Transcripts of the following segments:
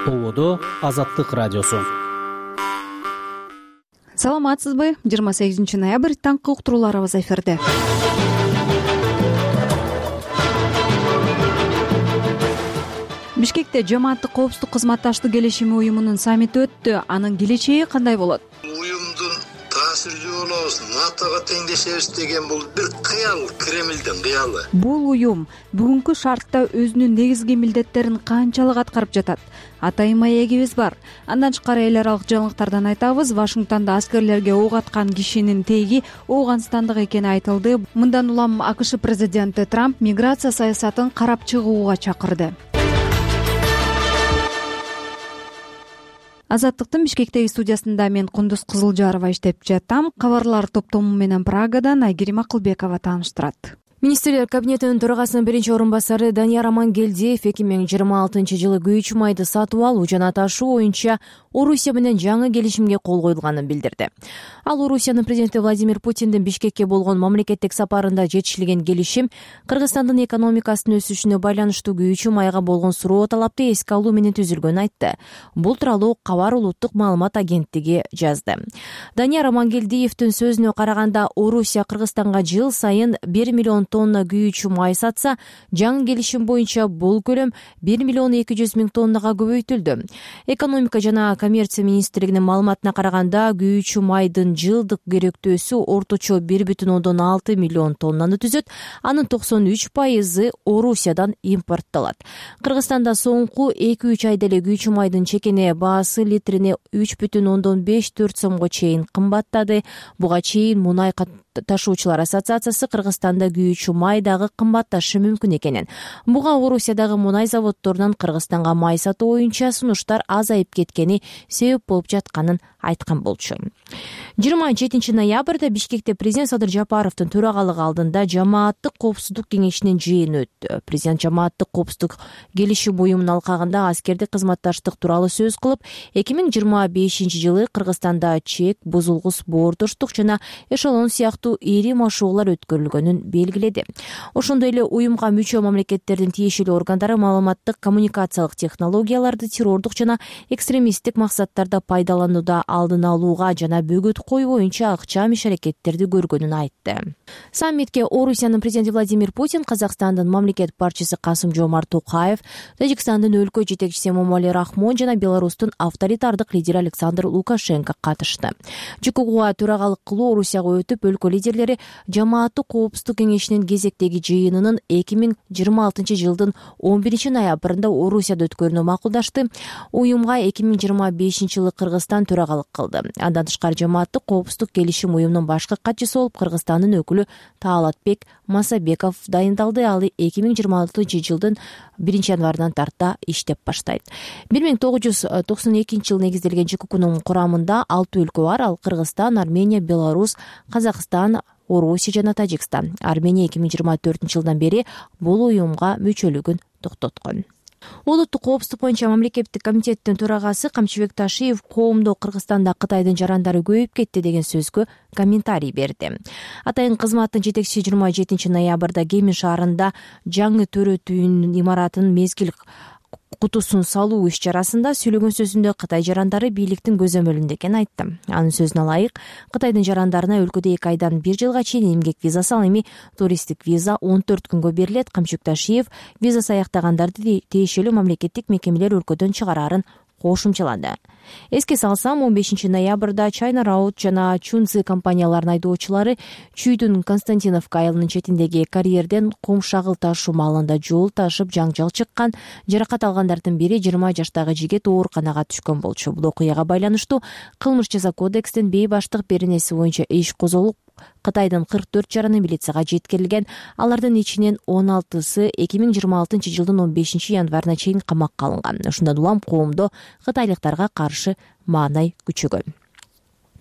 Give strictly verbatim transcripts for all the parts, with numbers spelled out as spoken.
Ободо Азаттык радиосу. Саламатсызбы? жыйырма сегизинчи ноябрь таңкы уктурууларыбыз эфирде. Бишкекте жамааттык коопсуздук кызматташтык келишими уюмунун саммити өттү. Анын келечеги кандай болот? Уюмдун таасирдүү болобуз, натога теңдешебиз деген бул бир кыял, Кремлдин кыялы. Бул уюм бүгүнкү шартта өзүнүн негизги милдеттерин канчалык аткарып жатат? Атайын маегибиз бар. Андан тышкары эл аралык жаңылыктардан айтабыз. Вашингтондо аскерлерге ок аткан кишинин теги Ооганстандык экени айтылды. Мындан улам АКШ президенти Трамп миграция саясатын карап чыгууга чакырды. Азаттыктын Бишкектеги студиясында мен Кундуз Кызылжарова иштеп жатам. Кабарлар топтому менен Прагадан Айгерим Акылбекова тааныштырат. Министрлер кабинетинин төрагасынын биринчи орун басары Данияр Амангелдиев эки миң жыйырма алтынчы жылы күйүүчү майды сатып алуу жана ташуу боюнча Орусия менен жаңы келишимге кол коюлганын билдирди. Ал Орусиянын президенти Владимир Путиндин Бишкекке болгон мамлекеттик сапарында жетишилген келишим Кыргызстандын экономикасынын өсүшүнө байланыштуу күйүүчү майга болгон суроо талапты эске алуу менен түзүлгөнүн айтты. Бул тууралуу Кабар улуттук маалымат агенттиги жазды. Данияр Амангелдиевдин сөзүнө караганда, Орусия Кыргызстанга жыл сайын бир миллион тонна күйүүчү май сатса, жаңы келишим боюнча бул көлөм бир миллион эки жүз миң тоннага көбөйтүлдү. Экономика жана коммерция министрлигинин маалыматына караганда, күйүүчү майдын жылдык керектөөсү орточо бир бүтүн ондон алты миллион тоннаны түзөт. Анын токсон үч пайызы Орусиядан импорттолот. Кыргызстанда соңку эки үч айда эле күйүүчү майдын чекене баасы литрине үч бүтүн ондон беш төрт сомго чейин кымбаттады. Буга чейин Мунай ташуучулар ассоциациясы Кыргызстанда күйүүчү май дагы кымбатташы мүмкүн экенин, буга Орусиядагы мунай заводдорунан Кыргызстанга май сатуу боюнча сунуштар азайып кеткени себеп болуп жатканын айткан болчу. жыйырма жетинчи ноябрда Бишкекте президент Садыр Жапаровдун төрагалыгы алдында жамааттык коопсуздук кеңешинин жыйыны өттү. Президент жамааттык коопсуздук келишим уюмунун алкагында аскердик кызматташтык тууралуу сөз кылып, эки миң жыйырма бешинчи жылы Кыргызстанда чек, бузулгус, боордоштук жана эшелон сыяктуу ири машыгуулар өткөрүлгөнүн белгиледи. Ошондой эле уюмга мүчө мамлекеттердин тиешелүү органдары маалыматтык коммуникациялык технологияларды террордук жана экстремисттик максаттарда пайдаланууда алдын алууга жана бөгөт кою боюнча акчам иш-аракеттерди көргөнүн айтты. Саммитке Орусиянын президенти Владимир Путин, Казакстандын мамлекет башчысы Касым-Жомарт Токаев, Тажикстандын өлкө жетекчиси Эмомали Рахмон жана Беларустун авторитардык лидери Александр Лукашенко катышты. ЖКГга төрагалык кылуу Орусияга өтүп, өлкө лидерлери жамааттык коопсуздук кеңешинин кезектеги жыйынынын эки миң жыйырма алтынчы жылдын он биринчи ноябрында Орусияда өткөрүүнү макулдашты. Уюмга эки миң жыйырма бешинчи жылы Кыргызстан төрагалык кылды. Андан тышкары жамааттык коопсуздук келишим уюмунун башкы катчысы болуп Кыргызстандын өкүлү Таалатбек Масабеков дайындалды. Ал эки миң жыйырма алтынчы жылдын биринчи январынан тарта иштеп баштайт. бир миң тогуз жүз токсон экинчи жылы негизделген ЖКГнун курамында алты өлкө бар. Ал Кыргызстан, Армения, Беларусь, Казакстан, Орусия жана Тажикстан. Армения эки миң жыйырма төртүнчү жылдан бери бул уюмга мүчөлүгүн токтоткон. Улуттук коопсуздук боюнча мамлекеттик комитеттин төрагасы Камчыбек Ташиев коомдо Кыргызстанда Кытайдын жарандары көбөйүп кетти деген сөзгө комментарий берди. Атайын кызматтын жетекчиси жыйырма жетинчи ноябрда Гемин шаарында жаңы төрөт үйүнүн имаратынын мезгил кутусун салуу иш-чарасында сүйлөгөн сөзүндө Кытай жарандары бийликтин көзөмөлүндө экенин айтты. Анын сөзүнө ылайык, Кытайдын жарандарына өлкөдө эки айдан бир жылга чейин эмгек визасы, ал эми туристтик виза он төрт күнгө берилет. Камчыбек Ташиев визасы аяктагандарды тиешелүү мамлекеттик мекемелер өлкөдөн чыгарарын кошумчалады. Эске салсам, он бешинчи ноябрда China Road жана Chunzi компанияларынын айдоочулары Чүйдүн Константиновка айылынын четиндеги карьерден кум шагыл ташуу маалында жол ташып жаңжал чыккан. Жаракат алгандардын бири жыйырма жаштагы жигит ооруканага түшкөн болчу. Бул окуяга байланыштуу кылмыш жаза кодекстин бейбаштык беренеси боюнча иш козголуп, Кытайдын кырк төрт жараны милицияга жеткирилген. Алардын ичинен он алтысы эки миң жыйырма алтынчы жылдын он бешинчи январына чейин камакка алынган. Ушундан улам коомдо кытайлыктарга каршы маанай күчөгөн.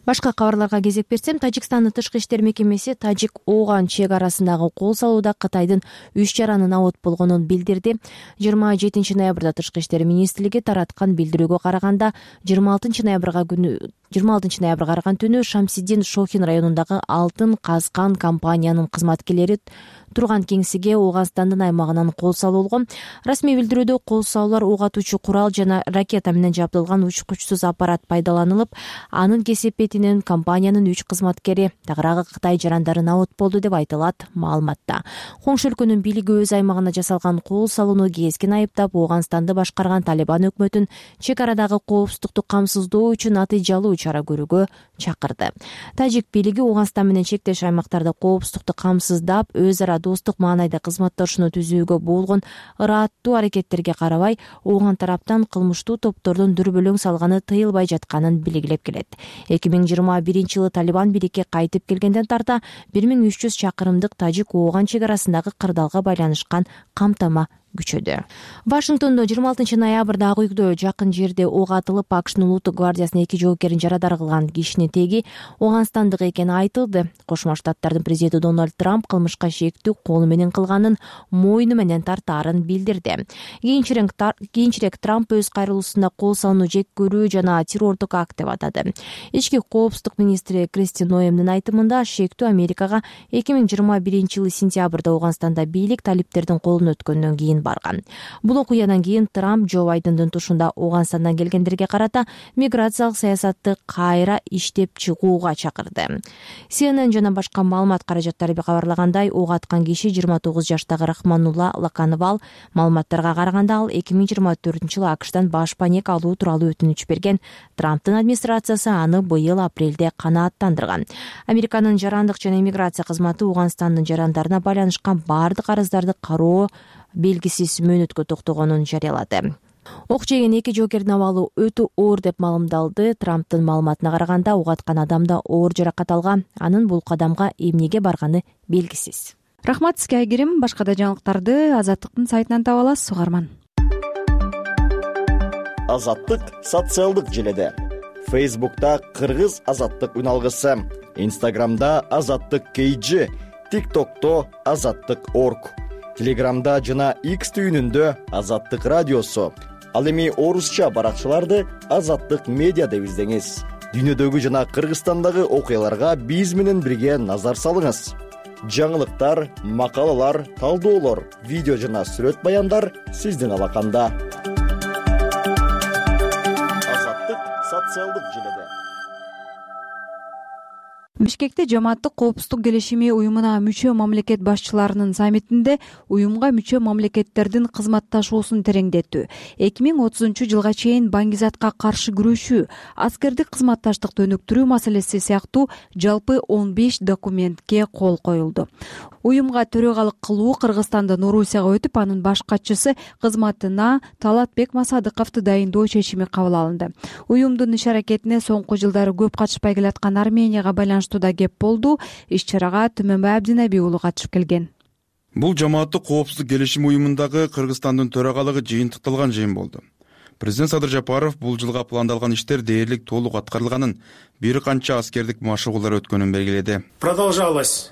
Башка кабарларга кезек берсем, Тажикстандын тышкы иштер мекемеси Тажик-Ооган чек арасындагы кол салууда Кытайдын үч жаранын абот болгонун билдирди. жыйырма жетинчи ноябрда тышкы иштер министрлиги тараткан билдирүүгө караганда жыйырма алтынчы ноябрга күнү жыйырма алтынчы ноябрга караган түнү Шамсиддин Шохин районундагы алтын казган компаниянын кызматкерлери турган кеңсеге Ооганстандын аймагынан кол салуулган. Расмий билдирүүдө кол салуулар уг атуучу курал жана ракета менен жабдылган учкучсуз аппарат пайдаланылып, анын кесепетинен компаниянын үч кызматкери тагыраагы Кытай жарандарын абот болду деп айтылат маалыматта. Коңшу өлкөнүн бийлиги өз аймагына жасалган кол салууну кескин айыптап, Ооганстанды башкарган Талибан өкмөтүн чек арадагы коопсуздукту камсыздоо үчүн натыйжалуу чара көрүүгө чакырды. Тажик бийлиги Ооганстан менен чектеш аймактарда коопсуздукту камсыздап, өз ара достук маанайда кызматташууну түзүүгө болгон ырааттуу аракеттерге карабай, Ооган тараптан кылмыштуу топтордун дүрбөлөң салганы тыйылбай жатканын белгилеп келет. эки миң жыйырма биринчи жылы Талибан бийликке кайтып келгенден тарта бир миң үч жүз чакырымдык Тажик-Ооган чек арасындагы кырдаалга байланышкан камтама күчөдө. Вашингтондо жыйырма алтынчы ноябрда Ак үйдө жакын жерде ок атылып, АКШнын улуттук гвардиясынын эки жоокерин жарадар кылган кишинин теги Ооганстандык экени айтылды. Кошмо Штаттардын президенти Дональд Трамп кылмышка шектүү колу менен кылганын мойну менен тартаарын билдирди. Кийинчерээк кийинчерээк Трамп өз кайрылуусунда кол салууну жек көрүү жана террордук акт деп атады. Ички коопсуздук министри Кристи Ноемдин айтымында, шектүү Америкага эки миң жыйырма биринчи жылы сентябрда Ооганстанда бийлик талиптердин колуна өткөндөн кийин барган. Бул окуядан кийин Трамп Джо Байдендин тушунда Ооганстандан келгендерге карата миграциялык саясатты кайра иштеп чыгууга чакырды. Си Эн Эн жана башка маалымат каражаттары кабарлагандай, ок аткан киши жыйырма тогуз жаштагы Рахманулла Лакановал. Маалыматтарга караганда, ал эки миң жыйырма төртүнчү жылы АКШтан баш паек алуу тууралуу өтүнүч берген. Трамптын администрациясы аны быйыл апрелде канааттандырган. Американын жарандык жана иммиграция кызматы Ооганстандын жарандарына байланышкан бардык арыздарды кароо белгисиз мөөнөткө токтогонун жарыялады. Ок жеген эки жоокердин абалы өтө оор деп маалымдалды. Трамптын маалыматына караганда, ок аткан адамда оор жаракат алган. Анын бул кадамга эмнеге барганы белгисиз. Рахмат сизге, Айгерим. Башка да жаңылыктарды Азаттыктын сайтынан таба аласыз, угарман. Азаттык социалдык желеде. Фейсбукта Кыргыз Азаттык үналгысы, Инстаграмда Азаттык кей джи, ТикТокто Азаттык точка орг, Телеграмда жана X түйүнүндө Азаттык радиосу. Ал эми орусча баракчаларды Азаттык медиа деп издеңиз. Дүйнөдөгү жана Кыргызстандагы окуяларга биз менен бирге назар салыңыз. Жаңылыктар, макалалар, талдоолор, видео жана сүрөт баяндар сиздин алаканда. Азаттык социалдык желеде. Бишкекте жамааттык коопсуздук келишими уюмуна мүчө мамлекет башчыларынын саммитинде уюмга мүчө мамлекеттердин кызматташуусун тереңдетүү, эки миң отузунчу жылга чейин баңгизатка каршы күрөшүү, аскердик кызматташтыкты өнүктүрүү маселеси сыяктуу жалпы он беш документке кол коюлду. Уюмга төрөгалык кылуу Кыргызстандын Орусияга өтүп, анын баш катчысы кызматына Талатбек Масадыковду дайындоо чечими кабыл алынды. Уюмдун иш аракетине соңку жылдары көп катышпай келаткан Арменияга байланыштуу да кеп болду. Иш-чарага Түмөнбай Абдинаби уулу катышып келген. Бул жамааттык коопсуздук келишими уюмундагы Кыргызстандын төрагалыгы жыйынтыкталган жыйын болду. Президент Садыр Жапаров бул жылга пландалган иштер дээрлик толук аткарылганын, бир канча аскердик машыгуулар өткөнүн белгиледи. Продолжалось.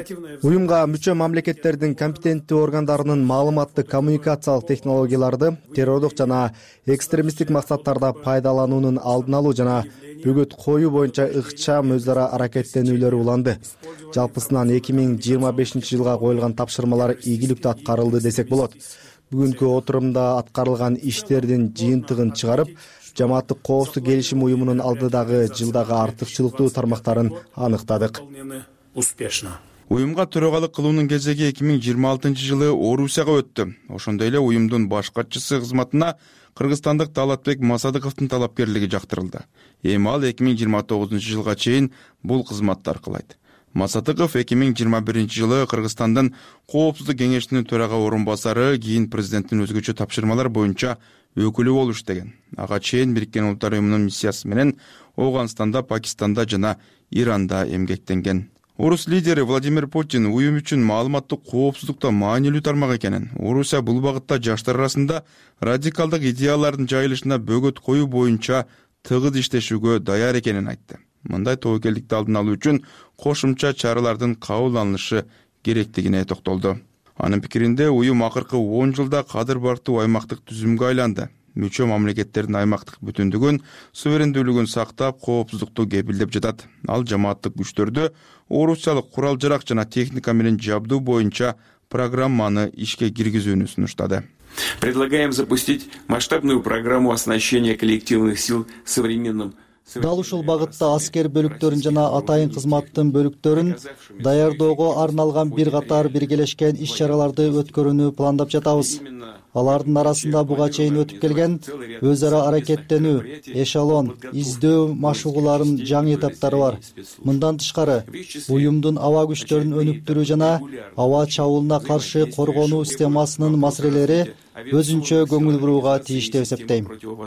Уюмга мүчө мамлекеттердин компетенттүү органдарынын маалыматтык коммуникациялык технологияларды террордук жана экстремисттик максаттарда пайдалануунун алдын алуу жана бөгөт коюу боюнча ыкчам өз ара аракеттенүүлөр уланды. Жалпысынан эки миң жыйырма бешинчи жылга коюлган тапшырмалар ийгиликтүү аткарылды десек болот. Бүгүнкү отурумда аткарылган иштердин жыйынтыгын чыгарып, жамааттык коопсуздук келишим уюмунун алдыдагы жылдагы артыкчылыктуу тармактарын аныктадык. Успешно. Уюмга төрагалык кылуунун кезеги эки миң жыйырма алтынчы жылы Орусияга өттү. Ошондой эле уюмдун баш катчысы кызматына кыргызстандык Талатбек Масадыковдун талапкерлиги жактырылды. Эми ал эки миң жыйырма тогузунчу жылга чейин бул кызматты аркылайт. Масадыков эки миң жыйырма биринчи жылы Кыргызстандын Коопсуздук кеңешинин төрага орун басары, кийин президенттин өзгөчө тапшырмалар боюнча өкүлү болуп иштеген. Ага чейин Бириккен Улуттар уюмунун миссиясы менен Ооганстанда, Пакистанда жана Иранда эмгектенген. Орус лидери Владимир Путин уюм үчүн маалыматтык коопсуздукта маанилүү тармак экенин, Орусия бул багытта жаштар арасында радикалдык идеялардын жайылышына бөгөт коюу боюнча тыгыз иштешүүгө даяр экенин айтты. мындай тобокелдикти алдын алуу үчүн кошумча чаралардын кабыл алынышы керектигине токтолду. Анын пикиринде уюм акыркы он жылда кадыр бартуу аймактык түзүмгө айланды. Мүчө мамлекеттердин аймактык бүтүндүгүн, суверендүүлүгүн сактап, коопсуздукту кепилдеп жатат. Ал жамааттык күчтөрдү орусиялык курал-жарак жана техника менен жабдуу боюнча программаны ишке киргизүүнү сунуштады. Предлагаем запустить масштабную программу оснащения коллективных сил современным. Дал ушул багытта аскер бөлүктөрүн жана атайын кызматтын бөлүктөрүн даярдоого арналган бир катар биргелешкен иш-чараларды өткөрүүнү пландап жатабыз. Алардын арасында буга чейин өтүп келген өз ара аракеттенүү, эшелон, издөө машыгууларынын жаңы этаптары бар. Мындан тышкары, уюмдун аба күчтөрүн өнүктүрүү жана аба чабуулуна каршы коргонуу системасынын маселелери өзүнчө көңүл бурууга тийиш деп эсептейм.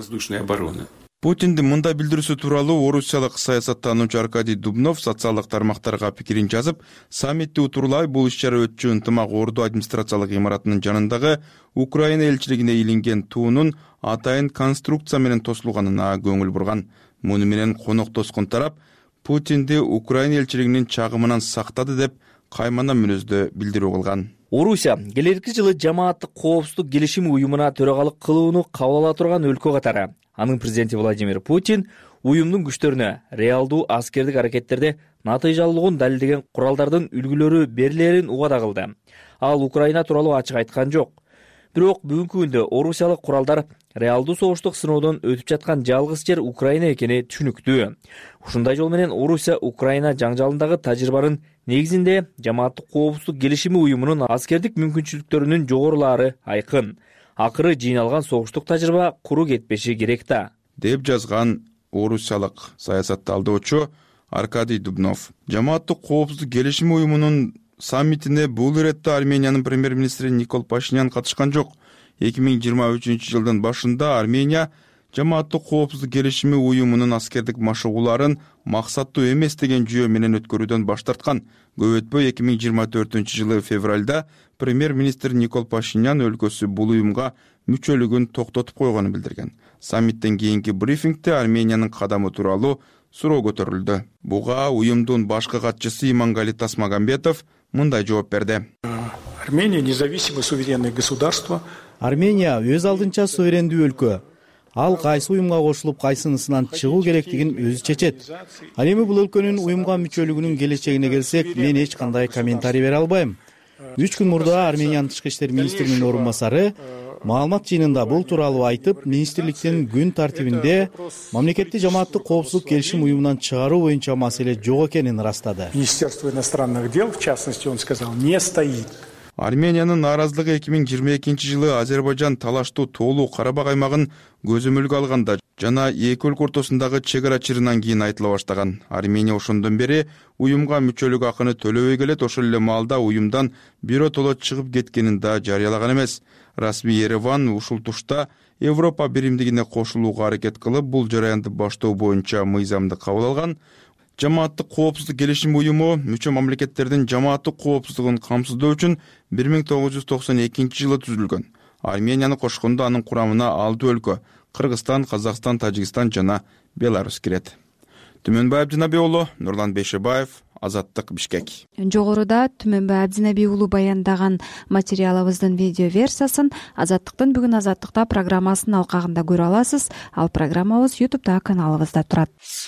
Путиндин мындай билдирүүсү тууралуу орусиялык саясаттануучу Аркадий Дубнов социалдык тармактарга пикирин жазып, саммитти утурлай бул иш-чара өтчү ынтымак орду администрациялык имаратынын жанындагы Украина элчилигине илинген туунун атайын конструкция менен тосулганына көңүл бурган. Муну менен коноктоскон тарап Путинди Украина элчилигинин чагымынан сактады деп каймана мүнөздө билдирүү кылган. Орусия келерки жылы жамааттык коопсуздук келишими уюмуна төрагалык кылууну кабыл ала турган өлкө катары. Анын президенти Владимир Путин уюмдун күчтөрүнө реалдуу аскердик аракеттерде натыйжалуулугун далилдеген куралдардын үлгүлөрү берилерин убада кылды. Ал Украина тууралуу ачык айткан жок. Бирок бүгүнкү күндө орусиялык куралдар реалдуу согуштук сыноодон өтүп жаткан жалгыз жер Украина экени түшүнүктүү. Ушундай жол менен Орусия Украина жаңжалындагы тажрыйбанын негизинде жамааттык коопсуздук келишими уюмунун аскердик мүмкүнчүлүктөрүнүн жогорулаары айкын. Акыры жыйналган согуштук тажрыйба куру кетпеши керек да, деп жазган орусиялык саясатталдоочу Аркадий Дубнов. Жамааттык коопсуздук келишими уюмунун саммитине бул иретте Армениянын премьер-министри Никол Пашинян катышкан жок. эки миң жыйырма үчүнчү жылдын башында Армения жамааттык коопсуздук келишими уюмунун аскердик машыгууларын максаттуу эмес деген жүйө менен өткөрүүдөн баш тарткан. Көп өтпөй эки миң жыйырма төртүнчү жылы февралда премьер-министр Никол Пашинян өлкөсү бул уюмга мүчөлүгүн токтотуп койгонун билдирген. Саммиттен кийинки брифингде Армениянын кадамы тууралуу суроо көтөрүлдү. Буга уюмдун башкы катчысы Иманғали Тасмагамбетов мындай жооп берди. Армения независимое суверенное государство. Армения өз алдынча суверендүү өлкө. Ал кайсы уюмга кошулуп, кайсынысынан чыгуу керектигин өзү чечет. Ал эми бул өлкөнүн уюмга мүчөлүгүнүн келечегине келсек, мен эч кандай комментарий бере албайм. Үч күн мурда Армениянын тышкы иштер министринин орун басары маалымат жыйынында бул тууралуу айтып, министрликтин күн тартибинде мамлекетти жамааттык коопсуздук келишим уюмунан чыгаруу боюнча маселе жок экенин ырастады. Министерство иностранных дел, в частности, он сказал, не стоит. Армениянын нааразылыгы эки миң жыйырма экинчи жылы Азербайжан талаштуу тоолуу Карабак аймагын көзөмөлгө алганда жана эки өлкө ортосундагы чек ара чырынан кийин айтыла баштаган. Армения ошондон бери уюмга мүчөлүк акыны төлөбөй келет, ошол эле маалда уюмдан биротоло чыгып кеткенин да жарыялаган эмес. Расмий Ереван ушул тушта Европа биримдигине кошулууга аракет кылып, бул жараянды баштоо боюнча мыйзамды кабыл алган. Жамааттык коопсуздук келишим уюму мүчө мамлекеттердин жамааттык коопсуздугун камсыздоо үчүн бир миң тогуз жүз токсон экинчи жылы түзүлгөн. Арменияны кошкондо анын курамына алты өлкө — Кыргызстан, Казакстан, Тажикстан жана Беларусь кирет. Түмөнбай Абдинаби уулу, Нурлан Бейшебаев, Азаттык, Бишкек. Жогоруда Түмөнбай Абдинаби уулу баяндаган материалыбыздын видео версиясын Азаттыктын бүгүн Азаттыкта программасынын алкагында көрө аласыз. Ал программабыз YouTube каналыбызда турат.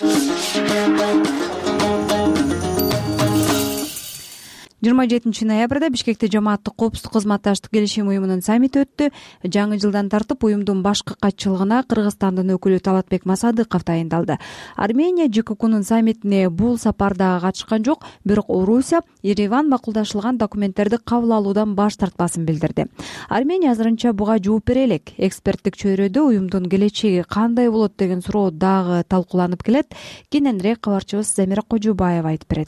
жыйырма жетинчи ноябрда Бишкекте жамааттык коопсуздук кызматташтык келишим уюмунун саммити өттү. Жаңы жылдан тартып уюмдун башкы катчылыгына Кыргызстандын өкүлү Талатбек Масадыков тайындалды. Армения ЖККнун саммитине бул сапарда катышкан жок, бирок Орусия Ереван макулдашылган документтерди кабыл алуудан баш тартпасын билдирди. Армения азырынча буга жооп бере элек. Эксперттик чөйрөдө уюмдун келечеги кандай болот деген суроо дагы талкууланып келет. Кененирээк кабарчыбыз Замира Кожубаева айтып берет.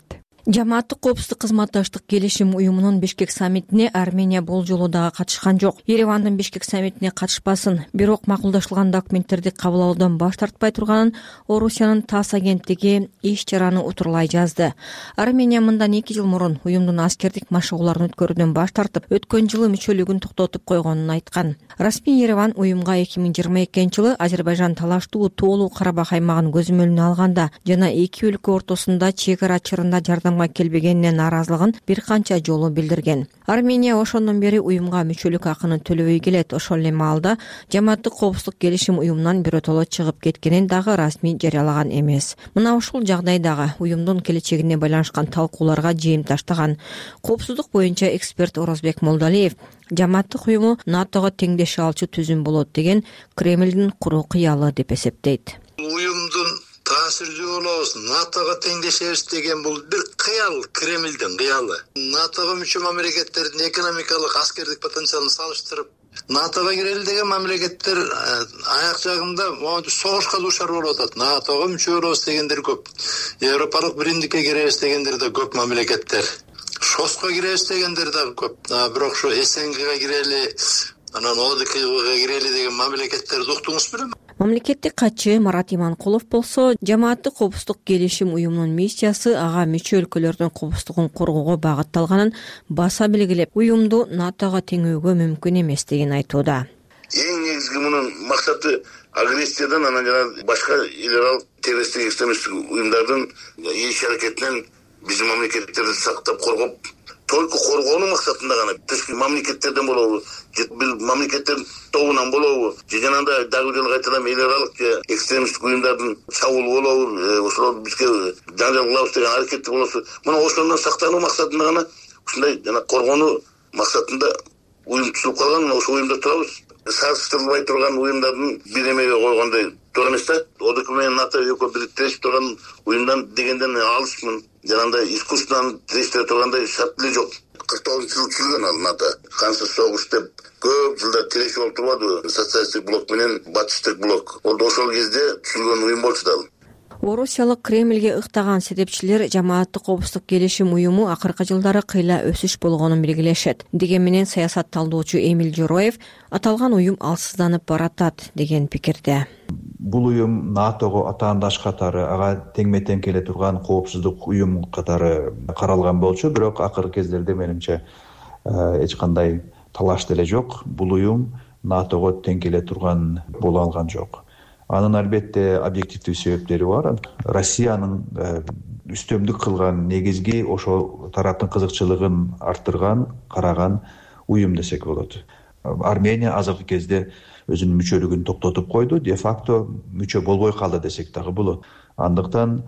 жамааттык коопсуздук кызматташтык келишим уюмунун Бишкек саммитине Армения бул жолу дагы катышкан жок. Еревандын Бишкек саммитине катышпасын, бирок макулдашылган документтерди кабыл алуудан баш тартпай турганын Орусиянын ТАСС агенттиги иш чараны утурлай жазды. Армения мындан эки жыл мурун уюмдун аскердик машыгууларын өткөрүүдөн баш тартып, өткөн жылы мүчөлүгүн токтотуп койгонун айткан. Расмий Ереван уюмга эки миң жыйырма экинчи жылы Азербайжан талаштуу тоолуу Карабах аймагын көзөмөлүнө алганда жана эки өлкө ортосунда чек ара чырында жардам келбегенине нааразылыгын бир канча жолу билдирген. Армения ошондон бери уюмга мүчөлүк акынын төлөбөй келет. Ошол эле маалда жамааттык коопсуздук келишим уюмунан биротоло чыгып кеткенин дагы расмий жарыялаган эмес. Мына ушул жагдайдагы уюмдун келечегине байланышкан талкууларга жем таштаган коопсуздук боюнча эксперт Орозбек Молдалиев жамааттык уюму НАТОго теңдеше алчу түзүм болот деген Кремлдин куру кыялы деп эсептейт. Уюмдун таасирдүү болобуз, НАТОго теңдешебиз деген бул бир кыял, Кремлдин кыялы. НАТОго мүчө мамлекеттердин экономикалык, аскердик потенциалын салыштырып, НАТОго кирели деген мамлекеттер аяк жагында моунтип согушка дуушар болуп атат. НАТОго мүчө болобуз дегендер көп. Европалык биримдикке киребиз дегендер да көп мамлекеттер. ШОСко киребиз дегендер да көп. Бирок ушу СНГга кирели, анан ОДКБга кирели деген мамлекеттерди уктуңуз белем? Мамлекеттик катчы Марат Иманкулов болсо, жамааттык коопсуздук келишим уюмунун миссиясы ага мүчө өлкөлөрдүн коопсуздугун коргоого багытталганын баса белгилеп, уюмду НАТОго теңөөгө мүмкүн эместигин айтууда. Эң негизги мунун максаты агрессиядан, анан жана башка ил террористтик экстремисттик уюмдардын иш аракетинен биздин мамлекеттерди сактап коргоп, только коргоонун максатында гана тышкы мамлекеттерден болобу, бир мамлекеттердин тобунан болобу, же жанагындай дагы жолу кайталам эл аралык экстремисттик уюмдардын чабуул болобу, ошолор бизге жаңжал кылабыз деген аракети болосу, мына ошондон сактануу максатында гана ушундай жана коргонуу максатында уюм түзүлүп калган. Ошол уюмда турабыз. Салыштырылбай турган уюмдардын бир эмеге койгондой туура эмес да. ОДКБ менен НАТО экөө бириктешип турган уюмдан дегенден алысмын. Жанагындай искусстводан тирештире тургандай шарт эле жок. кырк тогузунчу жылы түзүлгөн ал НАТО. Кансыз согуш деп көп жылдар тирешип болуп турбадыбы? Социалисттик блок менен батыштык блок. Ол ошол кезде түзүлгөн уюм болчу да. Орусиялык Кремлге ыктаган себепчилер жамааттык коопсуздук келишим уюму акыркы жылдары кыйла өсүш болгонун белгилешет. Деген менен саясат талдоочу Эмил Жороев аталган уюм алсызданып баратат деген пикирде. Бул уюм НАТОго атаандаш катары, ага теңме-тең келе турган коопсуздук уюм катары каралган болчу, бирок акыркы кездерде менимче эч кандай талаш деле жок. Бул уюм НАТОго тең келе турган боло алган жок. Анын албетте объективдүү себептери бар. Россиянын үстөмдүк кылган негизги ошол тараптын кызыкчылыгын арттырган, караган уюм десек болот. Армения азыркы кезде өзүнүн мүчөлүгүн токтотуп койду, де факто мүчө болбой калды десек дагы болот. Андыктан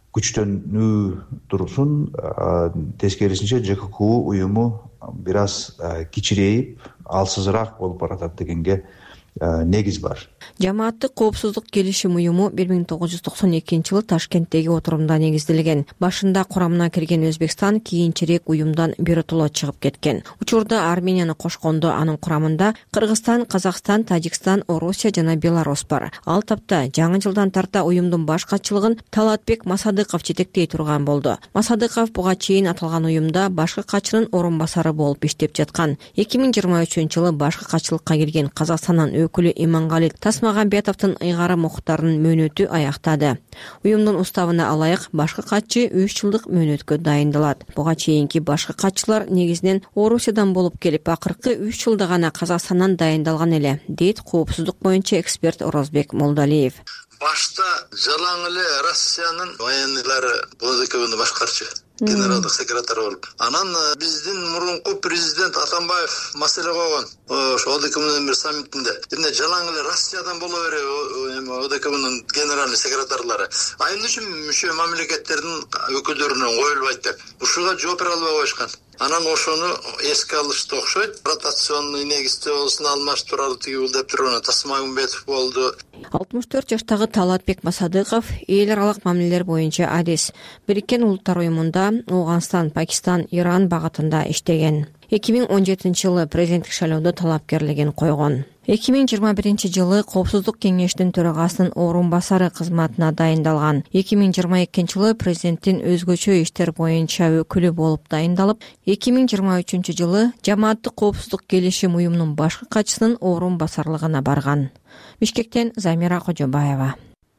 күчтөнүү турсун, тескерисинче ЖККУ уюму бир аз кичирейип, алсызыраак болуп баратат дегенге негиз бар. Жамааттык коопсуздук келишим уюму бир миң тогуз жүз токсон экинчи жылы Ташкенттеги отурумда негизделген. Башында курамына кирген Өзбекстан кийинчерээк уюмдан биротоло чыгып кеткен. Учурда Арменияны кошкондо анын курамында Кыргызстан, Казакстан, Тажикстан, Орусия жана Беларусь бар. Ал тапта жаңы жылдан тарта уюмдун баш катчылыгын Талатбек Масадыков жетектей турган болду. Масадыков буга чейин аталган уюмда башкы катчынын орун басары болуп иштеп жаткан. эки миң жыйырма үчүнчү жылы башкы катчылыкка кирген Казакстандын өкүлү Имангали Тасмагамбетовдун ыйгары муктарынын мөөнөтү аяктады. Уюмдун уставына алайык башкы катчы үч жылдык мөөнөткө дайындалат. Буга чейинки башкы катчылар негизинен Орусиядан болуп келип, акыркы үч жылда гана Казакстандан дайындалган эле, дейт коопсуздук боюнча эксперт Орозбек Молдалиев. Башта жалаң эле Россиянын военныйлары ОДКБны башкарчу. Генералдык секретарь болуп. Анан биздин мурунку президент Атамбаев маселе койгон. Ошо ОДКБнын бир саммитинде. Эмне жалаң эле Россиядан боло береби ОДКБнын генеральный секретарлары. А эмне үчүн мүчө мамлекеттердин өкүлдөрүнөн коюлбайт деп. Ушуга жооп бере албай коюшкан. Анан ошону эске алышты окшойт. Ротационный негизде болсун алмаштыралы тигил деп турган Тасмагамбетов болду. алтымыш төрт жаштагы Талатбек Масадыков эл аралык мамилелер боюнча адис. Бириккен Улуттар уюмунда Ооганстан, Пакистан, Иран багытында иштеген. эки миң он жетинчи жылы президенттик шайлоодо талапкерлигин койгон. эки миң жыйырма биринчи жылы Коопсуздук кеңештин төрагасынын орун басары кызматына дайындалган. эки миң жыйырма экинчи жылы президенттин өзгөчө иштер боюнча өкүлү болуп дайындалып, эки миң жыйырма үчүнчү жылы Жамааттык коопсуздук келишим уюмунун башкы катчысынын орун басарлыгына барган. Бишкектен Замира Кожобаева.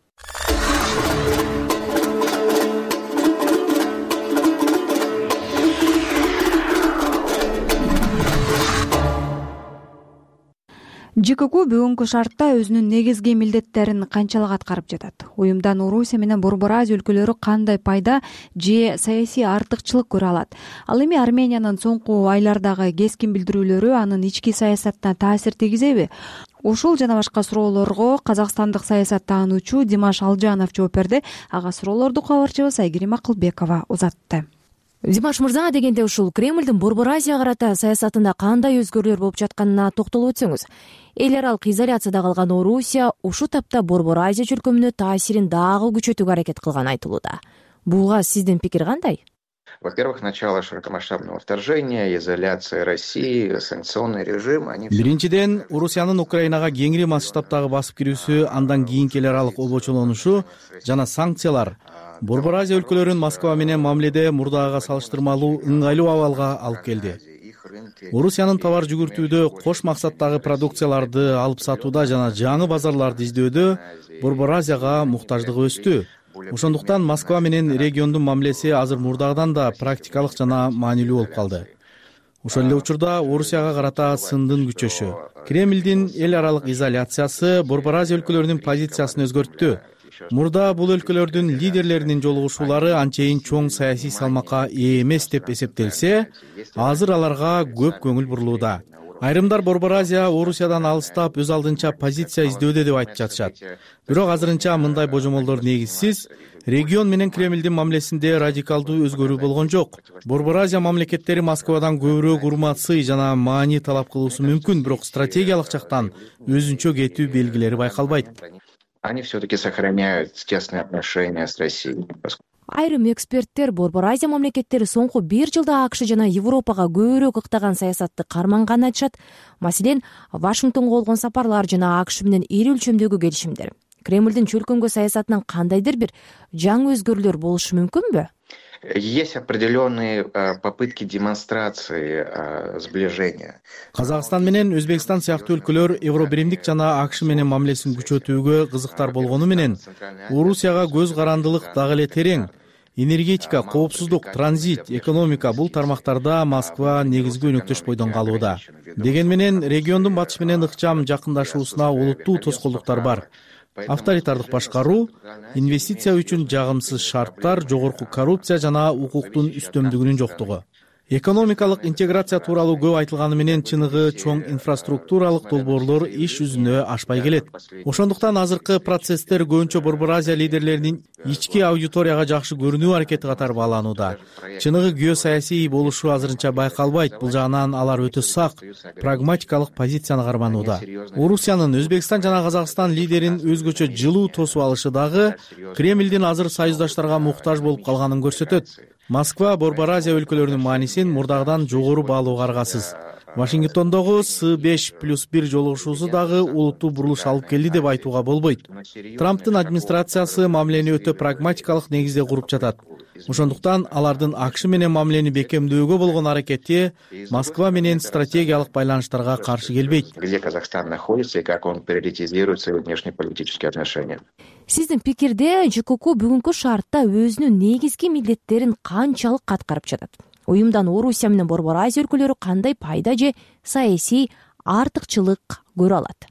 ЖКК бүгүнкү шартта өзүнүн негизги милдеттерин канчалык аткарып жатат? Уюмдан Орусия менен Борбор Азия өлкөлөрү кандай пайда же саясий артыкчылык көрө алат? Ал эми Армениянын соңку айлардагы кескин билдирүүлөрү анын ички саясатына таасир тийгизеби? Ушул жана башка суроолорго казакстандык саясаттануучу Димаш Алжанов жооп берди. Ага суроолорду кабарчыбыз Айгерим Акылбекова узатты. Димаш мырза, дегенде ушул Кремлдин Борбор Азия карата саясатында кандай өзгөрүүлөр болуп жатканына токтолуп өтсөңүз. Эл аралык изоляцияда калган Орусия ушул тапта Борбор Азия чөлкөмүнө таасирин дагы күчөтүүгө аракет кылган айтылууда. Буга сиздин пикир кандай? Во-первых, начало широкомасштабного вторжения, изоляция России, санкционный режим. Биринчиден, Орусиянын Украинага кеңири масштабтагы басып кирүүсү, андан кийинки эл аралык обочолонушу жана санкциялар Борбор Азия өлкөлөрүн Москва менен мамиледе мурдагыга салыштырмалуу ыңгайлуу абалга алып келди. Орусиянын товар жүгүртүүдө, кош максаттагы продукцияларды алып сатууда жана жаңы базарларды издөөдө Борбор Азияга муктаждыгы өстү. Ошондуктан Москва менен региондун мамилеси азыр мурдагыдан да практикалык жана маанилүү болуп калды. Ошол эле учурда Орусияга карата сындын күчөшү, Кремлдин эл аралык изоляциясы Борбор Азия өлкөлөрүнүн позициясын өзгөрттү. Мурда бул өлкөлөрдүн лидерлеринин жолугушуулары анчейин чоң саясий салмакка ээ эмес деп эсептелсе, азыр аларга көп көңүл бурулууда. Айрымдар Борбор Азия Орусиядан алыстап өз алдынча позиция издөөдө деп айтып жатышат. Бирок азырынча мындай божомолдор негизсиз. Регион менен Кремлдин мамилесинде радикалдуу өзгөрүү болгон жок. Борбор Азия мамлекеттери Москвадан көбүрөөк урмат-сый жана маани талап кылуусу мүмкүн, бирок стратегиялык жактан өзүнчө кетүү белгилери байкалбайт. Они все-таки сохраняют тесные отношения с Россией. Айрым эксперттер Борбор Азия мамлекеттери соңку бир жылда АКШ жана Европага көбүрөөк ыктаган саясатты карманганын айтышат. Маселен, Вашингтонго болгон сапарлар жана АКШ менен ири өлчөмдөгү келишимдер. Кремлдин чөлкөмгө саясатынан кандайдыр бир жаңы өзгөрүүлөр болушу мүмкүнбү? Есть определенные попытки демонстрации сближения. Казакстан менен Өзбекстан сыяктуу өлкөлөр Евробиримдик жана АКШ менен мамилесин күчөтүүгө кызыктар болгону менен Орусияга көз карандылык дагы эле терең. Энергетика, коопсуздук, транзит, экономика бул тармактарда Москва негизги өнөктөш бойдон калууда. Деген менен региондун батыш менен ыкчам жакындашуусуна олуттуу тоскоолдуктар бар. Авторитардык башкаруу, инвестиция үчүн жагымсыз шарттар, жогорку коррупция жана укуктун үстөмдүгүнүн жоктугу. Экономикалык интеграция тууралуу көп айтылганы менен чыныгы чоң инфраструктуралык долбоорлор иш жүзүнө ашпай келет. Ошондуктан азыркы процесстер көбүнчө Борбор Азия лидерлеринин ички аудиторияга жакшы көрүнүү аракети катары бааланууда. Чыныгы геосаясий болушу азырынча байкалбайт. Бул жагынан алар өтө сак, прагматикалык позицияны карманууда. Орусиянын Өзбекстан жана Казакстан лидерин өзгөчө жылуу тосуп алышы дагы Кремлдин азыр союздаштарга муктаж болуп калганын көрсөтөт. Москва Борбор Азия өлкөлөрүнүн маанисин мурдагыдан жогору баалоого аргасыз. Вашингтондогу С беш плюс бир жолугушуусу дагы улуттуу бурулуш алып келди деп айтууга болбойт. Трамптын администрациясы мамилени өтө прагматикалык негизде куруп жатат. Ошондуктан алардын АКШ менен мамилени бекемдөөгө болгон аракети Москва менен стратегиялык байланыштарга каршы келбейт. Где Казахстан находится и как он приоритизирует свои внешнеполитические отношения. Сиздин пикирде ЖКК бүгүнкү шартта өзүнүн негизги милдеттерин канчалык аткарып жатат? Уюмдан Орусия менен Борбор Азия өлкөлөрү кандай пайда же саясий артыкчылык көрө алат?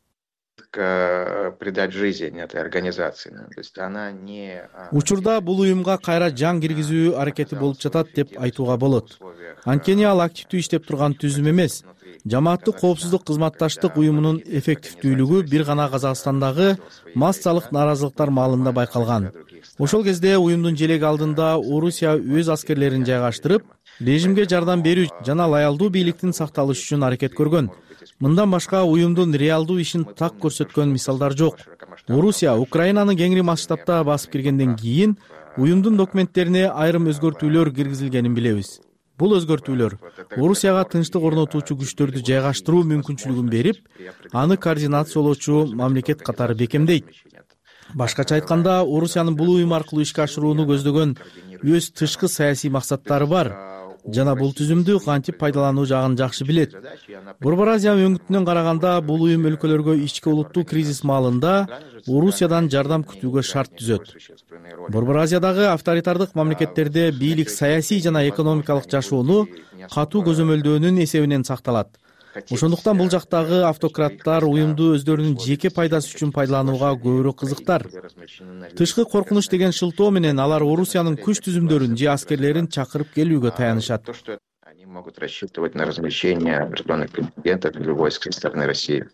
Придать жизнь этой организации. То есть она не... Учурда бул уюмга кайра жан киргизүү аракети болуп жатат деп айтууга болот. Анткени ал активдүү иштеп турган түзүм эмес. Жамааттык коопсуздук кызматташтык уюмунун эффективдүүлүгү бир гана Казакстандагы массалык нааразылыктар маалында байкалган. Ошол кезде уюмдун желеги алдында Орусия өз аскерлерин жайгаштырып, режимге жардам берүү жана лоялдуу бийликтин сакталышы үчүн аракет көргөн. Мындан башка уюмдун реалдуу ишин так көрсөткөн мисалдар жок. Орусия Украинаны кеңири масштабта басып киргенден кийин уюмдун документтерине айрым өзгөртүүлөр киргизилгенин билебиз. бул өзгөртүүлөр орусияга тынчтык орнотуучу күчтөрдү жайгаштыруу мүмкүнчүлүгүн берип, аны координациялоочу мамлекет катары бекемдейт. Башкача айтканда, Орусиянын бул уюм аркылуу ишке ашырууну көздөгөн өз тышкы саясий максаттары бар жана бул түзүмдү кантип пайдалануу жагын жакшы билет. Борбор Азия өңүтүнөн караганда, бул уюм өлкөлөргө ички улуттуу кризис маалында Орусиядан жардам күтүүгө шарт түзөт. Борбор Азиядагы авторитардык мамлекеттерде бийлик саясий жана экономикалык жашоону катуу көзөмөлдөөнүн эсебинен сакталат. Ошондуктан бул жактагы автократтар уюмду өздөрүнүн жеке пайдасы үчүн пайдаланууга көбүрөөк кызыктар. Тышкы коркунуч деген шылтоо менен алар Орусиянын күч түзүмдөрүн же аскерлерин чакырып келүүгө таянышат. Они могут рассчитывать на размещение определенных контингентов или войск со стороны России.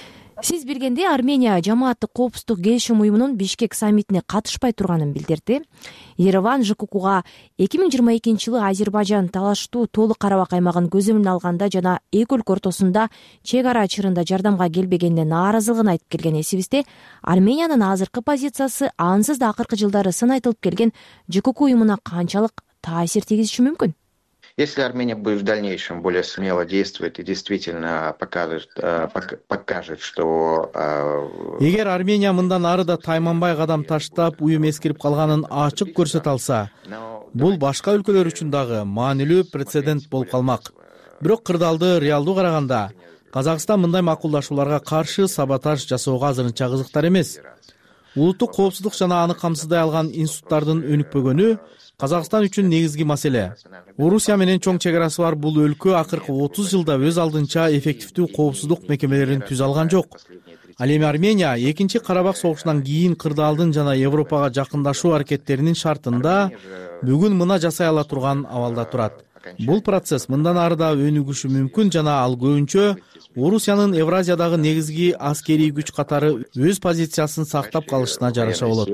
Сиз билгендей, Армения жамааттык коопсуздук келишим уюмунун Бишкек саммитине катышпай турганын билдирди. Ереван ЖККга эки миң жыйырма экинчи жылы Азербайжан талаштуу Толук Карабак аймагын көзөмөлгө алганда жана эки өлкө ортосунда чек ара чырында жардамга келбегенине нааразылыгын айтып келген эсибизде, Армениянын азыркы позициясы ансыз да акыркы жылдары сын айтылып келген ЖКК уюмуна канчалык таасир тийгизиши мүмкүн? Если Армения будет в дальнейшем более смело действовать и действительно покажет, покажет, что... Эгер Армения мындан ары да тайманбай кадам таштап, уюм эскирип калганын ачык көрсөтө алса, бул башка өлкөлөр үчүн дагы маанилүү прецедент болуп калмак. Бирок кырдаалды реалдуу караганда, Казакстан мындай макулдашууларга каршы саботаж жасоого азырынча кызыктар эмес. Улуттук коопсуздук жана аны камсыздай алган институттардын өнүкпөгөнү Казакстан үчүн негизги маселе. Орусия менен чоң чек арасы бар бул өлкө акыркы отуз жылда өз алдынча эффективдүү коопсуздук мекемелерин түзө алган жок. Ал эми Армения экинчи Карабак согушунан кийин кырдаалдын жана Европага жакындашуу аракеттеринин шартында бүгүн мына жасай ала турган абалда турат. Бул процесс мындан ары да өнүгүшү мүмкүн жана ал көбүнчө Орусиянын Евразиядагы негизги аскерий күч катары өз позициясын сактап калышына жараша болот.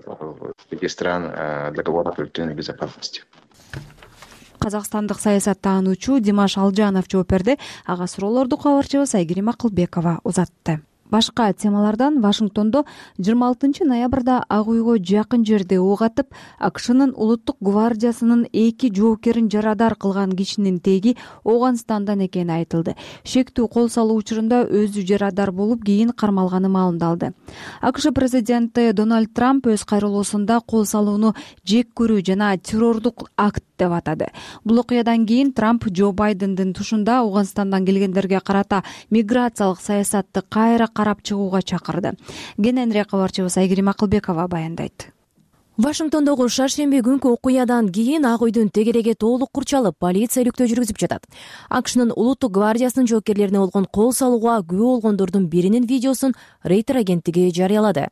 Казакстандык саясаттануучу Димаш Алжанов жооп берди. Ага суроолорду кабарчыбыз Айгерим Акылбекова узатты. Башка темалардан Вашингтондо жыйырма алтынчы ноябрда Ак үйгө жакын жерде ок атып, АКШнын улуттук гвардиясынын эки жоокерин жарадар кылган кишинин теги Ооганстандан экени айтылды. Шектүү кол салуу учурунда өзү жарадар болуп, кийин кармалганы маалымдалды. АКШ президенти Дональд Трамп өз кайрылуусунда кол салууну жек көрүү жана террордук акт деп атады. Бул окуядан кийин Трамп Джо Байдендин тушунда Ооганстандан келгендерге карата миграциялык саясатты кайра карап чыгууга чакырды. Кененирээк кабарчыбыз Айгерим Акылбекова баяндайт. Вашингтондогу шаршемби күнкү окуядан кийин Ак үйдүн тегереги толук курчалып, полиция иликтөө жүргүзүп жатат. АКШнын улуттук гвардиясынын жоокерлерине болгон кол салууга күбө болгондордун биринин видеосун Рейтер агенттиги жарыялады.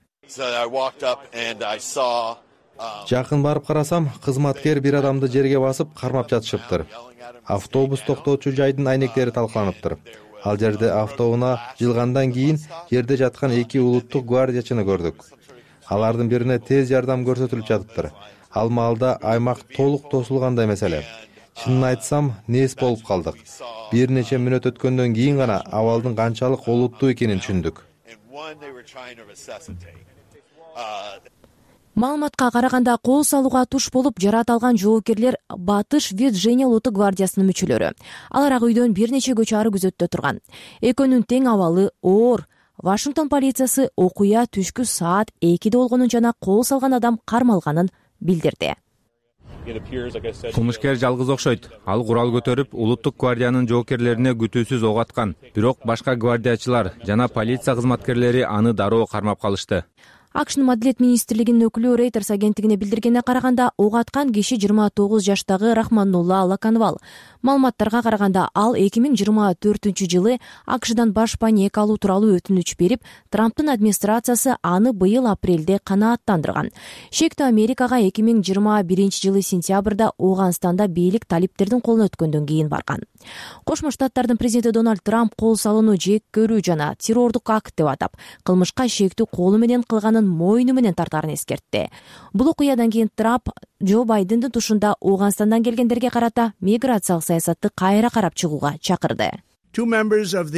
Жакын барып карасам, кызматкер бир адамды жерге басып кармап жатышыптыр. Автобус токтоочу жайдын айнектери талкаланыптыр. Ал жерде автоунаа жылгандан кийин жерде жаткан эки улуттук гвардиячыны көрдүк. Алардын бирине тез жардам көрсөтүлүп жатыптыр. Ал маалда аймак толук тосулгандай маселе. Чынын айтсам, нес болуп калдык. Бир нече мүнөт өткөндөн кийин гана абалдын канчалык олуттуу экенин түшүндүк. Маалыматка караганда, кол салууга туш болуп жарат алган жоокерлер Батыш Вирджиния улуттук гвардиясынын мүчөлөрү. Алар Ак үйдөн бир нече көчө ары күзөттө турган. Экөөнүн тең абалы оор. Вашингтон полициясы окуя түшкү саат экиде болгонун жана кол салган адам кармалганын билдирди. Кылмышкер жалгыз окшойт. Ал курал көтөрүп, улуттук гвардиянын жоокерлерине күтүүсүз ок аткан. Бирок башка гвардиячылар жана полиция кызматкерлери аны дароо кармап калышты. АКШнын Маделет министрлигинин өкүлү Рейтерс агенттигине билдиргенине караганда, ок аткан киши жыйырма тогуз жаштагы Рахманнулла Лаканвал. Маалыматтарга караганда, ал эки миң жыйырма төртүнчү жылы АКШдан баш паек алуу тууралуу өтүнүч берип, Трамптын администрациясы аны быйыл апрелде канааттандырган. Шектүү Америкага эки миң жыйырма биринчи жылы сентябрда Ооганстанда бийлик талиптердин колуна өткөндөн кийин барган. Кошмо Штаттардын президенти Дональд Трамп кол салууну жек көрүү жана террордук акт деп атап, кылмышка шектүү колу менен кылганын мойну менен тартаарын эскертти. Бул окуядан кийин Трамп Джо Байдендин тушунда Ооганстандан келгендерге карата миграциялык саясатты кайра карап чыгууга чакырды. Two members of the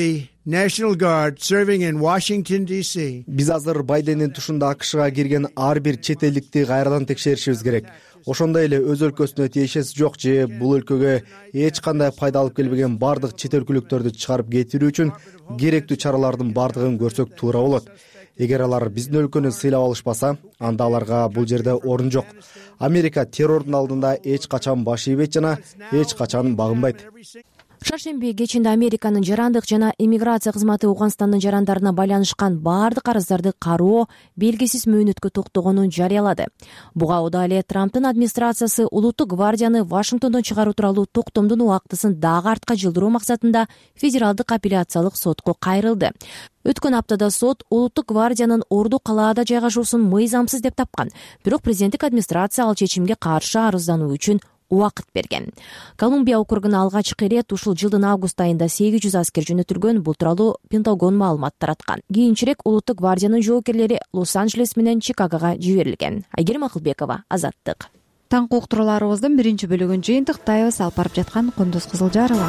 National Guard serving in Washington D C. Биз азыр Байдендин тушунда АКШга кирген ар бир чет элдикти кайрадан текшеришибиз керек. Ошондой эле өз өлкөсүнө тиешеси жок же бул өлкөгө эч кандай пайда алып келбеген бардык чет өлкөлүктөрдү чыгарып кетирүү үчүн керектүү чаралардын бардыгын көрсөк туура болот. Эгер алар биздин өлкөнү сыйлап алышпаса, анда аларга бул жерде орун жок. Америка террордун алдында эч качан баш ийбейт жана эч качан багынбайт. Шаршемби кечинде Американын жарандык жана иммиграция кызматы Ауганстандын жарандарына байланышкан бардык арыздарды кароо белгисиз мөөнөткө токтогонун жарыялады. Буга ода эле Трамптын администрациясы улуттук гвардияны Вашингтондон чыгаруу тууралуу токтомдун убактысын дагы артка жылдыруу максатында федералдык апелляциялык сотко кайрылды. Өткөн аптада сот улуттук гвардиянын Орду калаада жайгашуусун мыйзамсыз деп тапкан, бирок президенттик администрация ал чечимге каршы арыздануу үчүн убакыт берген. Колумбия округуна алгачкы ирет ушул жылдын август айында сегиз жүз аскер жөнөтүлгөн, бул тууралуу Пентагон маалымат тараткан. Кийинчерээк улуттук гвардиянын жоокерлери Лос-Анджелес менен Чикагого жиберилген. Айгерим Акылбекова, Азаттык. Таңкы уктурууларыбыздын биринчи бөлүгүн жыйынтыктайбыз. Алып барып жаткан Кундуз Кызылжарова.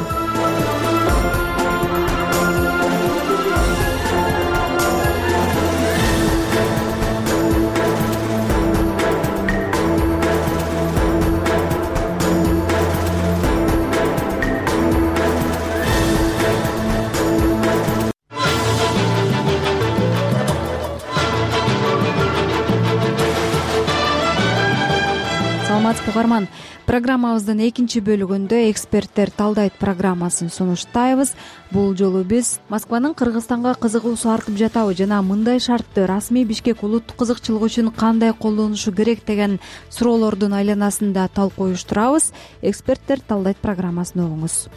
Саламатсызбы угарман. Программабыздын экинчи бөлүгүндө эксперттер талдайт программасын сунуштайбыз. Бул жолу биз Москванын Кыргызстанга кызыгуусу артып жатабы жана мындай шартты расмий Бишкек улуттук кызыкчылык үчүн кандай колдонушу керек деген суроолордун айланасында талкуу уюштурабыз. Эксперттер талдайт программасын угуңуз.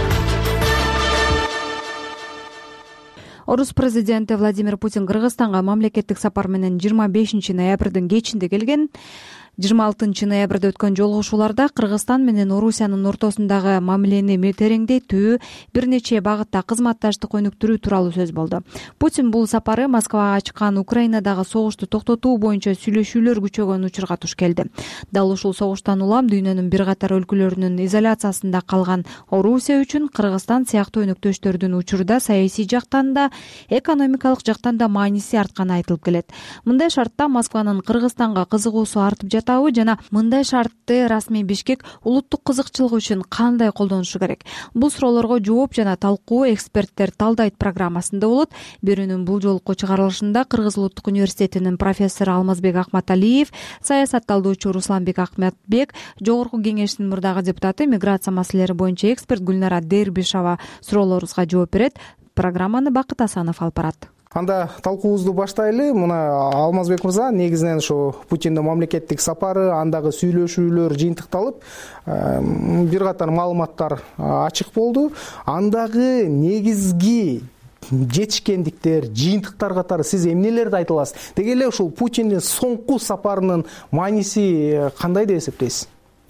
Орус президенти Владимир Путин Кыргызстанга мамлекеттик сапар менен жыйырма бешинчи ноябрдын кечинде келген. жыйырма алтынчы ноябрда өткөн жолугушууларда Кыргызстан менен Орусиянын ортосундагы мамилени тереңдетүү, бир нече багытта кызматташтык өнүктүрүү тууралуу сөз болду. Путин бул сапары Москвага чыккан Украинадагы согушту токтотуу боюнча сүйлөшүүлөр күчөгөн учурга туш келди. Дал ушул согуштан улам дүйнөнүн бир катар өлкөлөрүнүн изоляциясында калган Орусия үчүн Кыргызстан сыяктуу өнөктөштөрдүн учурда саясий жактан да, экономикалык жактан да мааниси артканы айтылып келет. Мындай шартта Москванын Кыргызстанга кызыгуусу артып жатат жана мындай шартты расмий Бишкек улуттук кызыкчылык үчүн кандай колдонушу керек? Бул суроолорго жооп жана талкуу эксперттер талдайт программасында болот. Берүүнүн бул жолку чыгарылышында Кыргыз улуттук университетинин профессору Алмазбек Акматалиев, саясат талдоочу Русланбек Ахметбек, жогорку кеңештин мурдагы депутаты, миграция маселелери боюнча эксперт Гүлнара Дербишова суроолорубузга жооп берет. Программаны Бакыт Асанов алып барат. Анда талкуубузду баштайлы. Мына Алмазбек мырза, негизинен ушу Путиндин мамлекеттик сапары, андагы сүйлөшүүлөр жыйынтыкталып, бир катар маалыматтар ачык болду. Андагы негизги жетишкендиктер, жыйынтыктар катары сиз эмнелерди айта аласыз? Деги эле ушул Путиндин соңку сапарынын мааниси кандай деп эсептейсиз?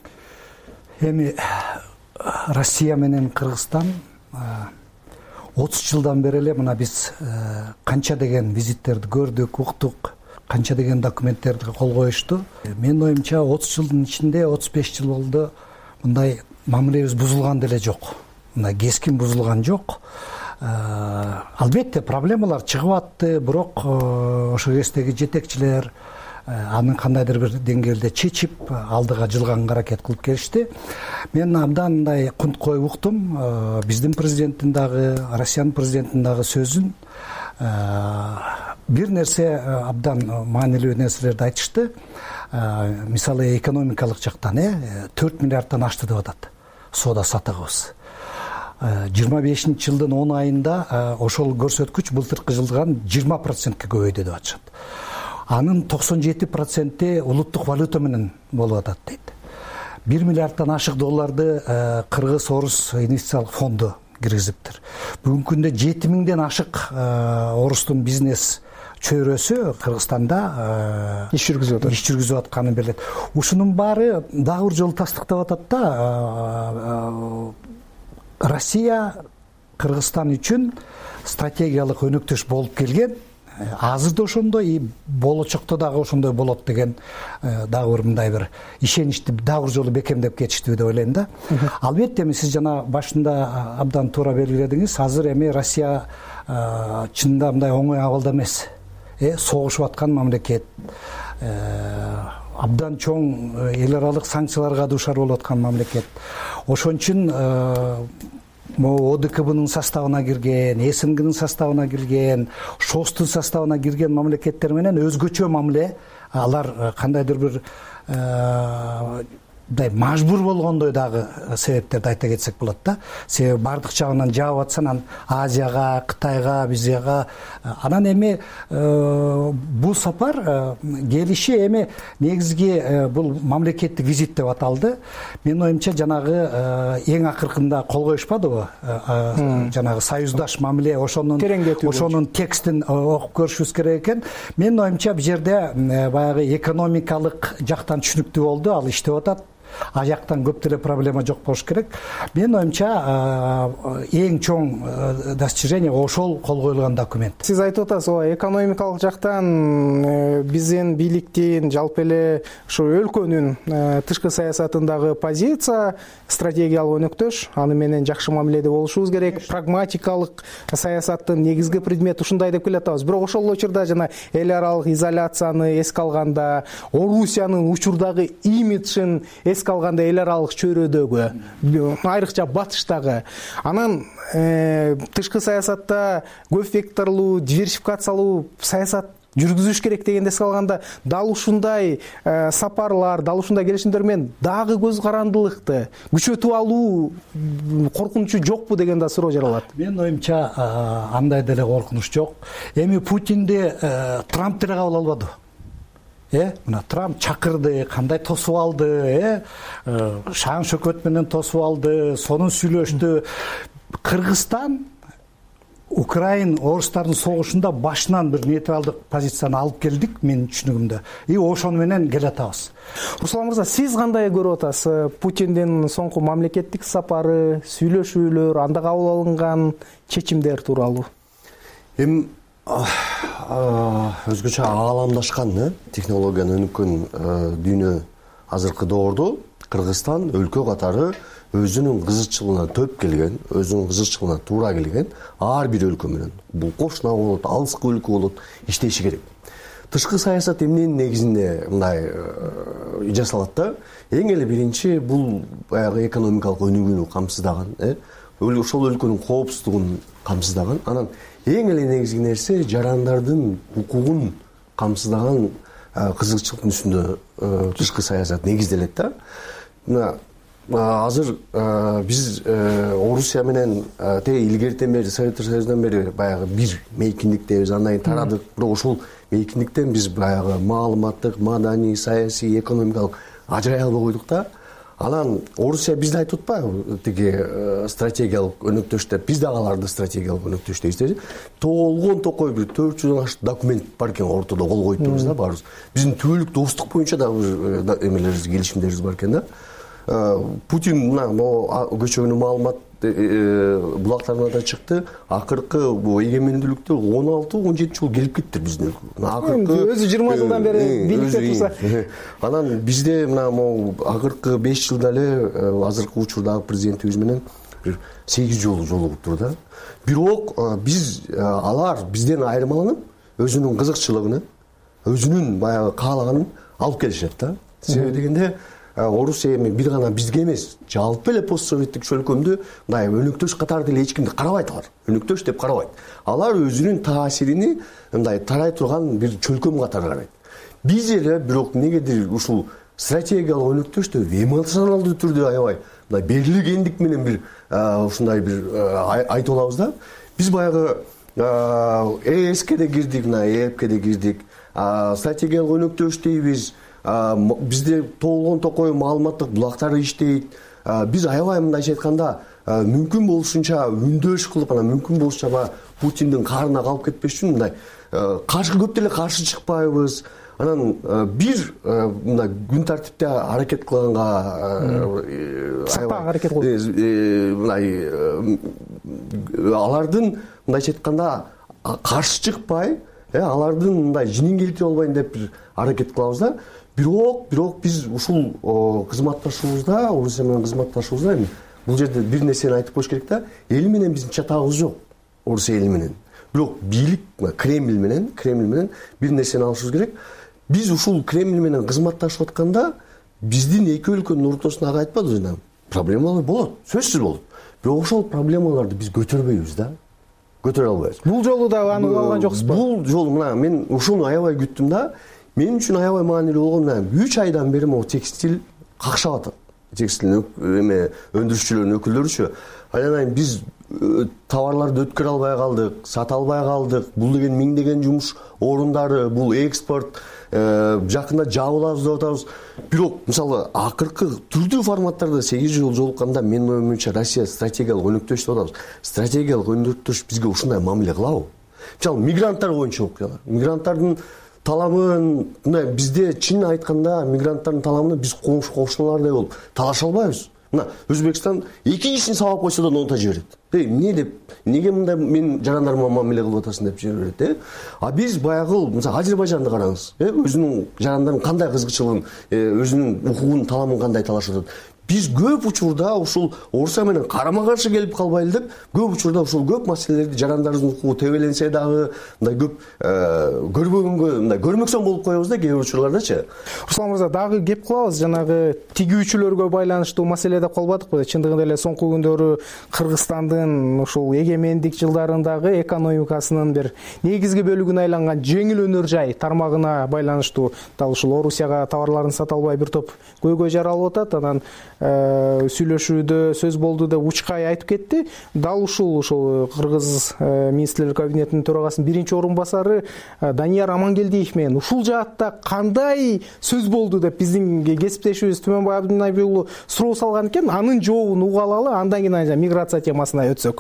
Эми Россия менен Кыргызстан отуз жылдан бери эле мына биз канча деген визиттерди көрдүк, уктук, канча деген документтерди кол коюшту. Менин оюмча отуз жылдын ичинде отуз беш жыл болду мындай мамилебиз бузулган деле жок. Мындай кескин бузулган жок. Албетте проблемалар чыгып атты, бирок ошол кездеги жетекчилер анын кандайдыр бир деңгээлде чечип алдыга жылганга аракет кылып келишти. Мен абдан мындай кунт коюп уктум биздин президенттин дагы, Россиянын президентинин дагы сөзүн. Бир нерсе абдан маанилүү нерселерди айтышты. Мисалы экономикалык жактан төрт миллиарддан ашты деп атат соода саттыгыбыз. жыйырма бешинчи жылдын он айында ошол көрсөткүч былтыркы жылдан жыйырма процентке көбөйдү деп атышат. Анын токсон жети проценти улуттук валюта менен болуп атат дейт. бир миллиарддан ашык долларды Кыргыз Орус инвестициялык фонду киргизиптир. Бүгүнкү күндө жети миңден ашык орустун бизнес чөйрөсү Кыргызстанда иш жүргүзүп атат. Иш жүргүзүп атканы белет. Ушунун баары дагы бир жолу тастыктап атат да, Россия Кыргызстан үчүн стратегиялык өнөктөш болуп келген. азыр да ошондой и болочокто дагы ошондой болот деген дагы бир мындай бир ишеничти дагы бир жолу бекемдеп кетиштүү деп ойлойм да. Албетте эми сиз жана башында абдан туура белгиледиңиз, азыр эми Россия чынында мындай оңой абалда эмес. Э согушуп аткан мамлекет, абдан чоң эл аралык санкцияларга дуушар болуп аткан мамлекет. Ошон үчүн могу О Д К Б'нын составына кирген, С Н Г'нын составына кирген, ШОСТун составына кирген мамлекеттер менен өзгөчө мамиле, алар кандайдыр бир мындай мажбур болгондой дагы себептерди айта кетсек болот да. Себеби бардык жагынан жаап атса, анан Азияга, Кытайга, бизге, анан эми бул сапар келиши эми негизги бул мамлекеттик визит деп аталды. Менин оюмча жанагы эң акыркында кол коюшпадыбы? Жанагы союздаш мамиле, ошонун ошонун текстин окуп көрүшүбүз керек экен. Менин оюмча бул жерде баягы экономикалык жактан түшүнүктүү болду, ал иштеп атат. А жактан көп деле проблема жок болуш керек. Менин оюмча эң чоң достижение ошол кол коюлган документ. Сиз айтып атасыз, ооба, экономикалык жактан биздин бийликтин, жалпы эле ушу өлкөнүн тышкы саясатындагы позиция стратегиялык өнөктөш, аны менен жакшы мамиледе болушубуз керек. Прагматикалык саясаттын негизги предмети ушундай деп келатабыз. Бирок ошол учурда жана эл аралык изоляцияны эске алганда, Орусиянын учурдагы имиджин эске алганда, эл аралык чөйрөдөгү, айрыкча батыштагы, анан тышкы саясатта көп векторлуу, диверсификациялуу саясат жүргүзүш керек дегенде эске алганда, дал ушундай сапарлар, дал ушундай келишимдер менен дагы көз карандылыкты күчөтүп алуу коркунучу жокпу деген да суроо жаралат. Менин оюмча андай деле коркунуч жок. Эми Путинди Трамп деле кабыл албады. Э, мына Трамп чакырды, кандай тосуп алды, э, шаң шөкөт менен тосуп алды, сонун сүйлөштү. Кыргызстан Украин орустардын согушунда башынан бир нейтралдык позицияны алып келдик, менин түшүнүгүмдө. И ошону менен келатабыз. Руслан мырза, сиз кандай көрүп атасыз Путиндин соңку мамлекеттик сапары, сүйлөшүүлөр, анда кабыл алынган чечимдер тууралуу? Эми өзгөчө ааламдашкан технологияны өнүккөн дүйнө азыркы доордо Кыргызстан өлкө катары өзүнүн кызыкчылыгына төп келген, өзүнүн кызыкчылыгына туура келген ар бир өлкө менен, бул кошуна болот, алыскы өлкө болот, иштеши керек. Тышкы саясат эмненин негизинде мындай жасалат да? Эң эле биринчи бул баягы экономикалык өнүгүүнү камсыздаган, э? Ошол өлкөнүн коопсуздугун камсыздаган. Анан эң эле негизги нерсе жарандардын укугун камсыздаган кызыкчылыктын үстүндө тышкы саясат негизделет да. Мына азыр биз Орусия менен те илгертен бери, Советтер Союзунан бери баягы бир мейкиндиктебиз, андан кийин тарадык. Бирок ошол мейкиндиктен биз баягы маалыматтык, маданий, саясий, экономикалык ажырай албай койдук да. Анан Орусия бизди айтып атпайбы, тиги стратегиялык өнөктөштө, биз дагы аларды стратегиялык өнөктөштө иштейбиз. Толгон токой бир төрт жүздөн ашык документ бар экен, ортодо кол коюп турбуз да баарыбыз. Биздин түбөлүк достук боюнча дагы эмелерибиз, келишимдерибиз бар экен да. Путин мына могу көчөгөнүн маалымат булактарына да чыкты. Акыркы бул эгемендүүлүктө он алты он жети жыл келип кеттир биздин өлкө. Акыркы өзү жыйырма жылдан бери бийликте турса. Анан бизде мына могу акыркы беш жылда эле азыркы учурдагы президентибиз менен бир сегиз жолу жолугуптур да. Бирок биз алар бизден айырмаланып, өзүнүн кызыкчылыгын, өзүнүн баягы каалаганын алып келишет да. Себеби дегенде Орусия эми бир гана бизге эмес, жалпы эле постсоветтик чөлкөмдү мындай өнөктөш катары деле эч кимди карабайт алар. Өнөктөш деп карабайт. Алар өзүнүн таасирини мындай тарай турган бир чөлкөм катары карайт. Биз эле бирок негедир ушул стратегиялык өнөктөштү эмоционалдуу түрдө аябай мындай берилгендик менен бир ушундай бир айтып алабыз да. Биз баягы ЭСке де кирдик, мына ЭЭПке де кирдик. Стратегиялык өнөктөш дейбиз. Бизде толгон токой маалыматтык булактары иштейт. Биз аябай мындайча айтканда мүмкүн болушунча үндөш кылып, анан мүмкүн болушунча Путиндин каарына калып кетпеш үчүн мындай каршы көп деле каршы чыкпайбыз. Анан бир мындай күн тартипте аракет кылганга сакпак аракет кылып, мындай алардын мындайча айтканда каршы чыкпай, алардын мындай жинин келтире албайын деп бир аракет кылабыз да. Бирок бирок биз ушул кызматташуубузда, Орусия менен кызматташуубузда эми бул жерде бир нерсени айтып коюш керек да. Эл менен биздин чатагыбыз жок. Орусия эли менен. Бирок бийлик Кремль менен, Кремль менен бир нерсени алышыбыз керек. Биз ушул Кремль менен кызматташып атканда биздин эки өлкөнүн ортосундагы айтпадыбы жана проблемалар болот, сөзсүз болот. Бирок ошол проблемаларды биз көтөрбөйбүз да. Көтөрө албайбыз. Бул жолу да аны алган жоксузбу? Бул жолу мына мен ушуну аябай күттүм да. Мен үчүн аябай маанилүү болгон мына үч айдан бери могу текстиль какшап атат. Текстиль эме өндүрүшчүлөрдүн өкүлдөрүчү. Анан биз товарларды өткөрө албай калдык, сата албай калдык. Бул деген миңдеген жумуш орундары, бул экспорт жакында жабылабыз деп атабыз. Бирок мисалы акыркы түрдүү форматтарда сегиз жыл жолукканда мен оюмча Россия стратегиялык өнөктөш деп атабыз. Стратегиялык өнөктөш бизге ушундай мамиле кылабы? Мисалы мигранттар боюнча окуялар. Мигранттардын талабын мына бизде чын айтканда мигранттардын талабын биз коңшу кошуналардай болуп талаша албайбыз. Мына Өзбекстан эки кишини сабап койсо да ноута жиберет. Эмне деп, неге мындай мен жарандарыма мамиле кылып атасың деп жиберет, э? А биз баягы мисалы Азербайжанды караңыз, э? Өзүнүн жарандарын кандай кызыкчылыгын, өзүнүн укугун, талабын кандай талашып атат. Биз көп учурда ушул Орусия менен карама-каршы келип калбайлы деп, көп учурда ушул көп маселелерди жарандарыбыздын укугу тебеленсе дагы, мындай көп көрбөгөнгө, мындай көрмөксөн болуп коебуз да кээ бир учурлардачы. Руслан мырза, дагы кеп кылабыз, жанагы тигүүчүлөргө байланыштуу маселеде калбадыкпы? Чындыгында эле соңку күндөрү Кыргызстандын ушул эгемендик жылдарындагы экономикасынын бир негизги бөлүгүнө айланган жеңил өнөр жай тармагына байланыштуу дал ушул Орусияга товарларын сата албай бир топ көйгөй жаралып атат. Анан сүйлөшүүдө сөз болду деп Учкай айтып кетти. Дал ушул ушул Кыргыз министрлер кабинетинин төрагасынын биринчи орун басары Данияр Амангелдиев менен ушул жаатта кандай сөз болду деп биздин кесиптешибиз Түмөнбай Абдынабий уулу суроо салган экен. Анын жообун угуп алалы, андан кийин миграция темасына өтсөк.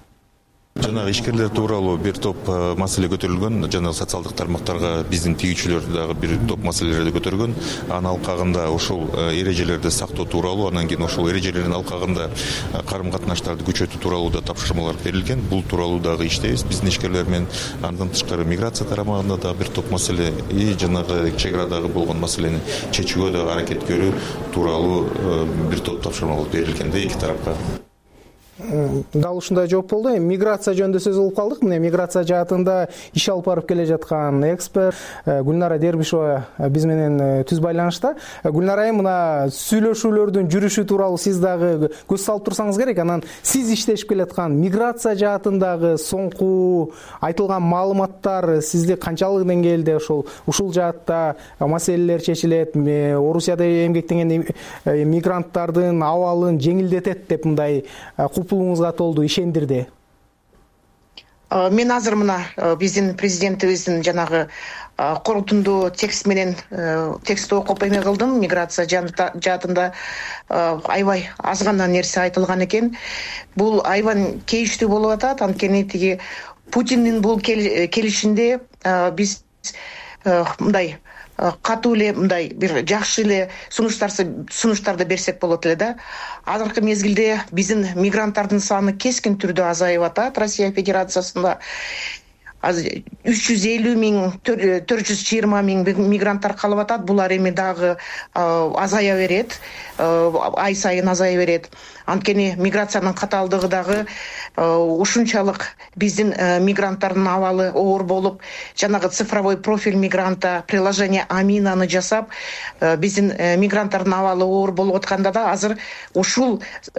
Жанагы ишкерлер тууралуу бир топ маселе көтөрүлгөн. Жанагы социалдык тармактарга биздин тигүүчүлөр дагы бир топ маселелерди көтөргөн. Анын алкагында ушул эрежелерди сактоо тууралуу, анан кийин ошол эрежелердин алкагында карым-катнаштарды күчөтүү тууралуу да тапшырмалар берилген. Бул тууралуу дагы иштейбиз биздин ишкерлер менен. Андан тышкары миграция тармагында дагы бир топ маселе и жанагы чек арадагы болгон маселени чечүүгө дагы аракет көрүү тууралуу бир топ тапшырмалар берилген да эки тарапка. Дал ушундай жооп болду. Миграция жөнүндө сөз кылып калдык. Мына миграция жаатында иш алып барып келе жаткан эксперт Гүлнара Дербишева биз менен түз байланышта. Гүлнара айым, мына сүйлөшүүлөрдүн жүрүшү тууралуу сиз дагы көз салып турсаңыз керек. Анан сиз иштешип келаткан миграция жаатындагы соңку айтылган маалыматтар сизди канчалык деңгээлде ошол ушул жаатта маселелер чечилет, Орусияда эмгектенген мигранттардын абалын жеңилдетет деп мындай купулуңузга толду ишендирди? Мен азыр мына биздин президентибиздин жанагы корутундуу текст менен текстти окуп эме кылдым. Миграция жаатында аябай аз гана нерсе айтылган экен. Бул аябай кейиштүү болуп атат. Анткени тиги Путиндин бул келишинде биз мындай катуу эле мындай бир жакшы эле сунуштарды берсек болот эле да. Азыркы мезгилде биздин мигранттардын саны кескин түрдө азайып атат Россия Федерациясында. үч жүз элүү миң, төрт жүз жыйырма миң мигранттар калып атат. Булар эми дагы азая берет, ай сайын азая берет. Анткени миграциянын катаалдыгы дагы ушунчалык биздин мигранттардын абалы оор болуп, жанагы цифровой профиль мигранта, приложение Аминаны жасап, биздин мигранттардын абалы оор болуп атканда да азыр ушул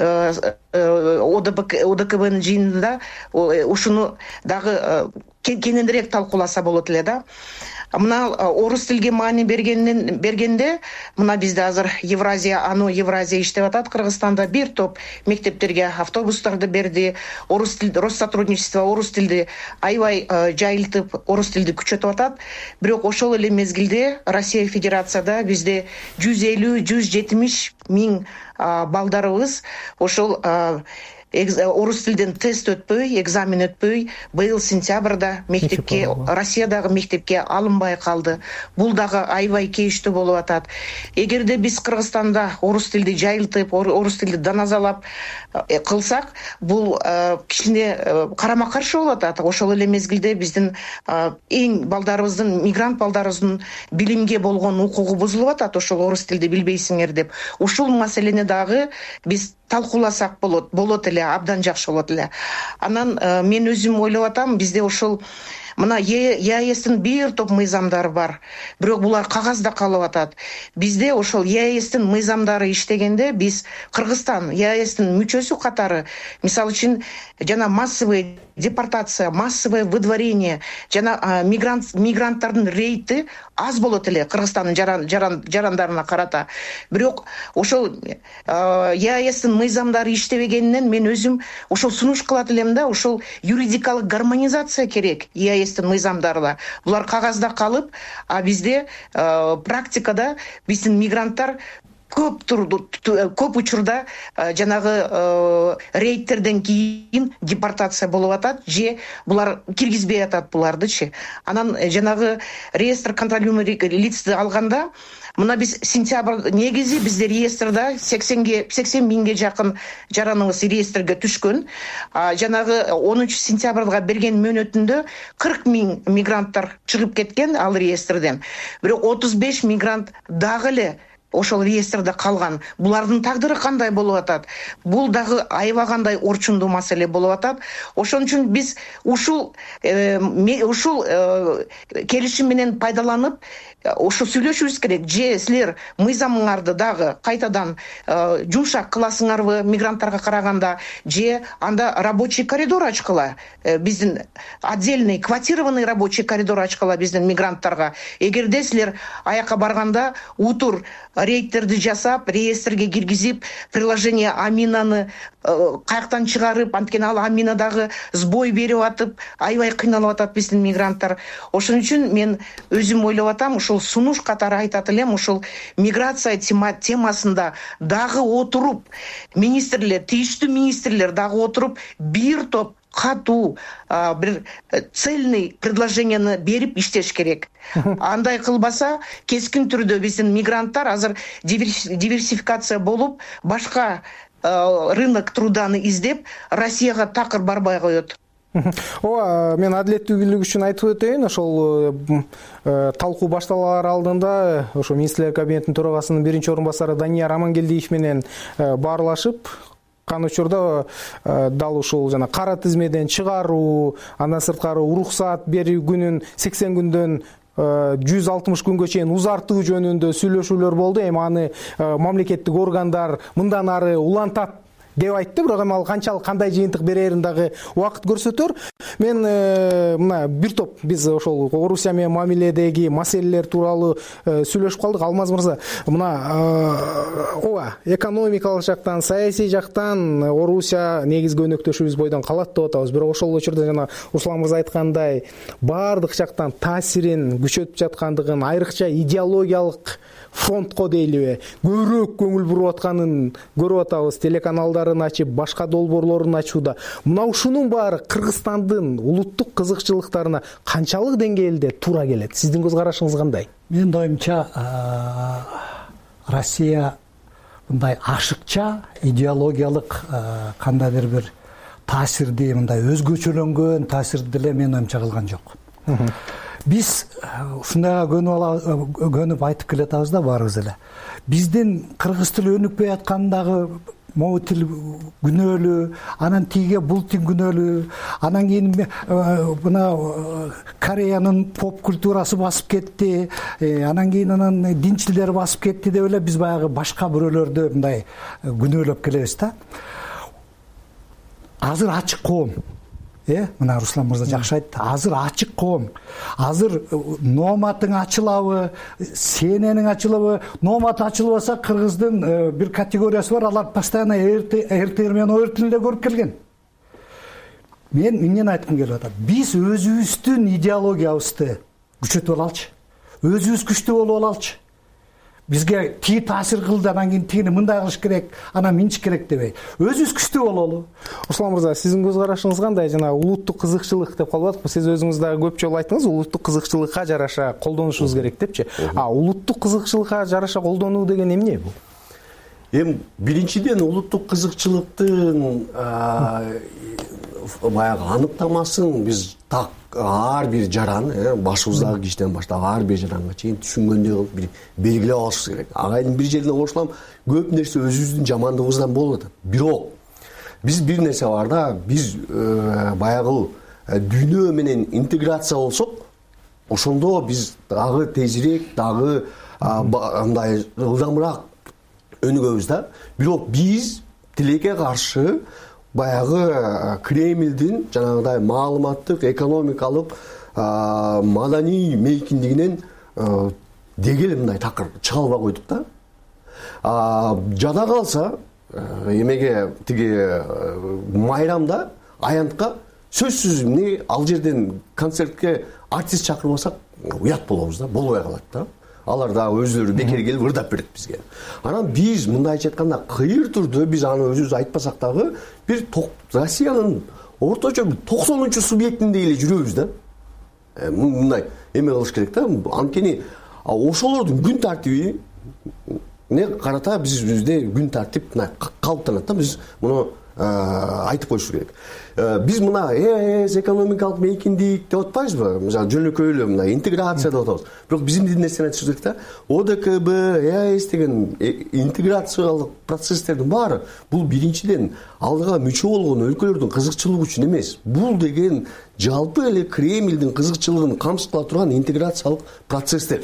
ОДКБнын жыйынында ушуну дагы кененирээк талкууласа болот эле да. Мына орус тилге маани бергенден бергенде мына бизде азыр Евразия, ано Евразия иштеп атат Кыргызстанда. Бир топ мектептерге автобустарды берди. Орус тил Россотрудничество орус тилди аябай жайылтып, орус тилди күчөтүп атат. Бирок ошол эле мезгилде Россия Федерацияда бизде жүз элүү жүз жетимиш миң балдарыбыз ошол орус тилден тест өтпөй, экзамен өтпөй, быйыл сентябрда мектепке, Россиядагы мектепке алынбай калды. Бул дагы аябай кейиштүү болуп атат. Эгерде биз Кыргызстанда орус тилди жайылтып, орус тилди даназалап кылсак, бул кичине карама каршы болуп атат. Ошол эле мезгилде биздин эң балдарыбыздын, мигрант балдарыбыздын билимге болгон укугу бузулуп атат. Ошол орус тилди билбейсиңер деп. Ушул маселени дагы биз талкууласак болот, болот эле, абдан жакшы болот эле. Анан мен өзүм ойлоп атам, бизде ошол мына ЕАЭСтин бир топ мыйзамдары бар. Бирок булар кагазда калып атат. Бизде ошол ЕАЭСтин мыйзамдары иштегенде биз Кыргызстан ЕАЭСтин мүчөсү катары, мисалы үчүн жана массовый депортация, массовое выдворение, жана мигрант мигранттардын рейти аз болот эле Кыргызстандын жаран, жаран, жарандарына карата. Бирок ошол ЕАЭСтин мыйзамдары иштебегенинен мен өзүм ошол сунуш кылат элем да, ошол юридикалык гармонизация керек ЕАЭСтин мыйзамдарына. Булар кагазда калып, а бизде практикада биздин мигранттар көп турду, көп учурда жанагы рейдтерден кийин депортация болуп атат, же булар киргизбей атат булардычы. Анан жанагы реестр контролируемых лицти алганда, мына биз сентябрь негизи бизде реестрда сексенге сексен миңге жакын жараныбыз реестрге түшкөн. Жанагы онунчу сентябрга берген мөөнөтүндө кырк миң мигранттар чыгып кеткен ал реестрден. Бирок отуз беш мигрант дагы эле ошол реестрде калган. Булардын тагдыры кандай болуп атат? Бул дагы аябагандай орчундуу маселе болуп атат. Ошон үчүн биз ушул ушул келишим менен пайдаланып, ошо сүйлөшүбүз керек. Же силер мыйзамыңарды дагы кайтадан жумшак кыласыңарбы мигранттарга караганда, же анда рабочий коридор ачкыла, биздин отдельный квотированный рабочий коридор ачкыла биздин мигранттарга. Эгерде силер аяка барганда утур рейдтерди жасап, реестрге киргизип, приложение Аминаны каяктан чыгарып, анткени ал Аминадагы сбой берип атып, аябай кыйналып атат биздин мигранттар. Ошон үчүн мен өзүм ойлоп атам, ушул сунуш катары айтат элем, ушул миграция темасында дагы отуруп, министрлер, тийиштүү министрлер дагы отуруп, бир топ катуу бир цельный предложенияны берип иштеш керек. Андай кылбаса, кескин түрдө биздин мигранттар азыр диверсификация болуп, башка рынок труданы издеп, Россияга такыр барбай коет. Ооба, мен адилеттүүлүк үчүн айтып өтөйүн. Ошол талкуу башталаар алдында ошо министрлер кабинетинин төрагасынын биринчи орун басары Данияр Амангелдиев менен баарлашып, кан учурда дал ушул жана кара тизмеден чыгаруу, андан сырткары уруксат берүү күнүн сексен күндөн жүз алтымыш күнгө чейин узартуу жөнүндө сүйлөшүүлөр болду. Эми аны мамлекеттик органдар мындан ары улантат деп айтты, бирок эми ал канчалык кандай жыйынтык берерин дагы убакыт көрсөтөр. Мен мына бир топ биз ошол Орусия менен мамиледеги маселелер тууралуу сүйлөшүп калдык. Алмаз мырза, мына ооба, экономикалык жактан, саясий жактан Орусия негизги өнөктөшүбүз бойдон калат деп атабыз. Бирок ошол учурда жана Руслан мырза айткандай, баардык жактан таасирин күчөтүп жаткандыгын, айрыкча идеологиялык фронтко дейлиби, көбүрөөк көңүл буруп атканын көрүп атабыз. Телеканалдарын ачып, башка долбоорлорун ачууда. Мына ушунун баары Кыргызстандын улуттук кызыкчылыктарына канчалык деңгээлде туура келет? Сиздин көз карашыңыз кандай? Менин оюмча, Россия мындай ашыкча идеологиялык кандайдыр бир таасирди, мындай өзгөчөлөнгөн таасирди деле менин оюмча кылган жок. Биз ушундайга көнүп айтып келатабыз да баарыбыз эле. Биздин кыргыз тили өнүкпөй аткандагы могу тил күнөөлүү, анан тиге бул тил күнөөлүү, анан кийин мына Кореянын поп культурасы басып кетти, анан кийин анан динчилдер басып кетти деп эле биз баягы башка бирөөлөрдү мындай күнөөлөп келебиз да. Азыр ачык коом. Э, мына Руслан мырза жакшы айтты. Азыр ачык коом. Азыр номатың ачылабы, сененин ачылабы, номат ачылбаса кыргыздын бир категориясы бар, алар постоянно РТР менен оор тилинде көрүп келген. Мен эмнени айткым келип атат? Биз өзүбүздүн идеологиябызды күчөтүп алалычы. Өзүбүз күчтүү болуп алалычы. бизге тиги таасир кылды, анан кийин тигини мындай кылыш керек, анан минтиш керек дебей өзүбүз күчтүү бололу. Руслан мырза, сиздин көз карашыңыз кандай? Жана улуттук кызыкчылык деп калбадыкпы? Сиз өзүңүз дагы көп жолу айттыңыз, улуттук кызыкчылыкка жараша колдонушубуз керек депчи. А улуттук кызыкчылыкка жараша колдонуу деген эмне бул? Эми биринчиден улуттук кызыкчылыктын баягы аныктамасын биз так ар бир жаран, башыбыздагы кишиден баштап ар бир жаранга чейин түшүнгөндөй кылып бир белгилеп алышыбыз керек. Агайдын бир жерине кошулам, көп нерсе өзүбүздүн жамандыгыбыздан болуп атат. Бирок биз бир нерсе бар да, биз баягы дүйнө менен интеграция болсок, ошондо биз дагы тезирээк, дагы мындай ылдамыраак өнүгөбүз да. Бирок биз тилекке каршы баягы Кремлдин жанагыдай маалыматтык, экономикалык, маданий мейкиндигинен деги эле мындай такыр чыга албай койдук да. Жада калса эмеге тиги майрамда, аянтка сөзсүз эмне ал жерден концертке артист чакырбасак уят болобуз да, болбой калат да. Алар да өзлөрү бекер келип ырдап берет бизге. Анан биз мындайча айтканда кыйыр түрдө биз аны өзүбүз айтпасак дагы бир Россиянын орточо токсонунчу субъектиндей эле жүрөбүз да. Мындай эме кылыш керек да. Анткени ошолордун күн тартиби не карата бизде күн тартип калыптанат да. Биз муну айтып коюш керек. Биз мына эс экономикалык мейкиндик деп атпайбызбы? Мисалы жөнөкөй эле мына интеграция деп атабыз. Бирок биздин нерсени айтыш керек да. О Д К Б, эс деген интеграциялык процесстердин баары бул биринчиден алдыга мүчө болгон өлкөлөрдүн кызыкчылыгы үчүн эмес. Бул деген жалпы эле Кремлдин кызыкчылыгын камсыздала турган интеграциялык процесстер.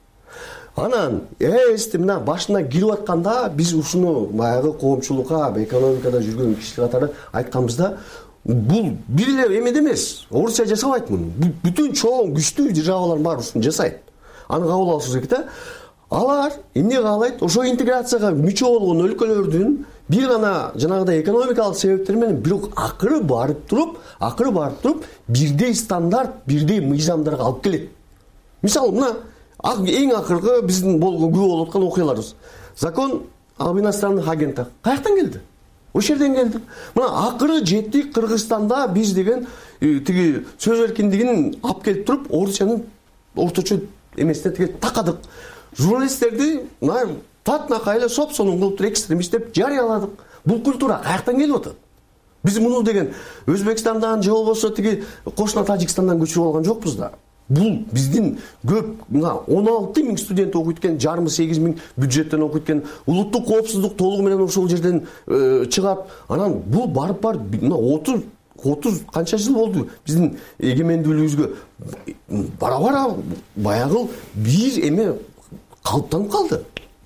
Анан эсти мына башына кирип атканда биз ушуну баягы коомчулукка, экономикада жүргөн кишилер катары айтканбыз да, бул бир эле эмеде эмес. Орусия жасабайт муну. Бүтүн чоң күчтүү державалар бар ушуну жасайт. Аны кабыл алышыбыз керек да. Алар эмне каалайт? Ошо интеграцияга мүчө болгон өлкөлөрдүн бир гана жанагыдай экономикалык себептер менен бирок акыры барып туруп, акыры барып туруп бирдей стандарт, бирдей мыйзамдарга алып келет. Мисалы мына эң акыркы биздин болгон күбө болуп аткан окуяларыбыз. Закон об иностранных агентах каяктан келди? Ошол жерден келди. Мына акыры жеттик Кыргызстанда биз деген тиги сөз эркиндигин алып келип туруп, Орусиянын орточо эмесине тиги такадык. Журналисттерди мына татнакай эле соп-сонун кылып туруп экстремист деп жарыяладык. Бул культура каяктан келип атат? Биз муну деген Өзбекстандан же болбосо тиги кошуна Тажикстандан көчүрүп алган жокпуз да. Бул биздин көп мына он алты миң студент окуйт экен, жарым сегиз миң бюджеттен окуйт экен, улуттук коопсуздук толугу менен ошол жерден чыгат. Анан бул барып барып мына отуз отуз канча жыл болду биздин эгемендүүлүгүбүзгө бара-бара баягы бир эме калыптанып калды.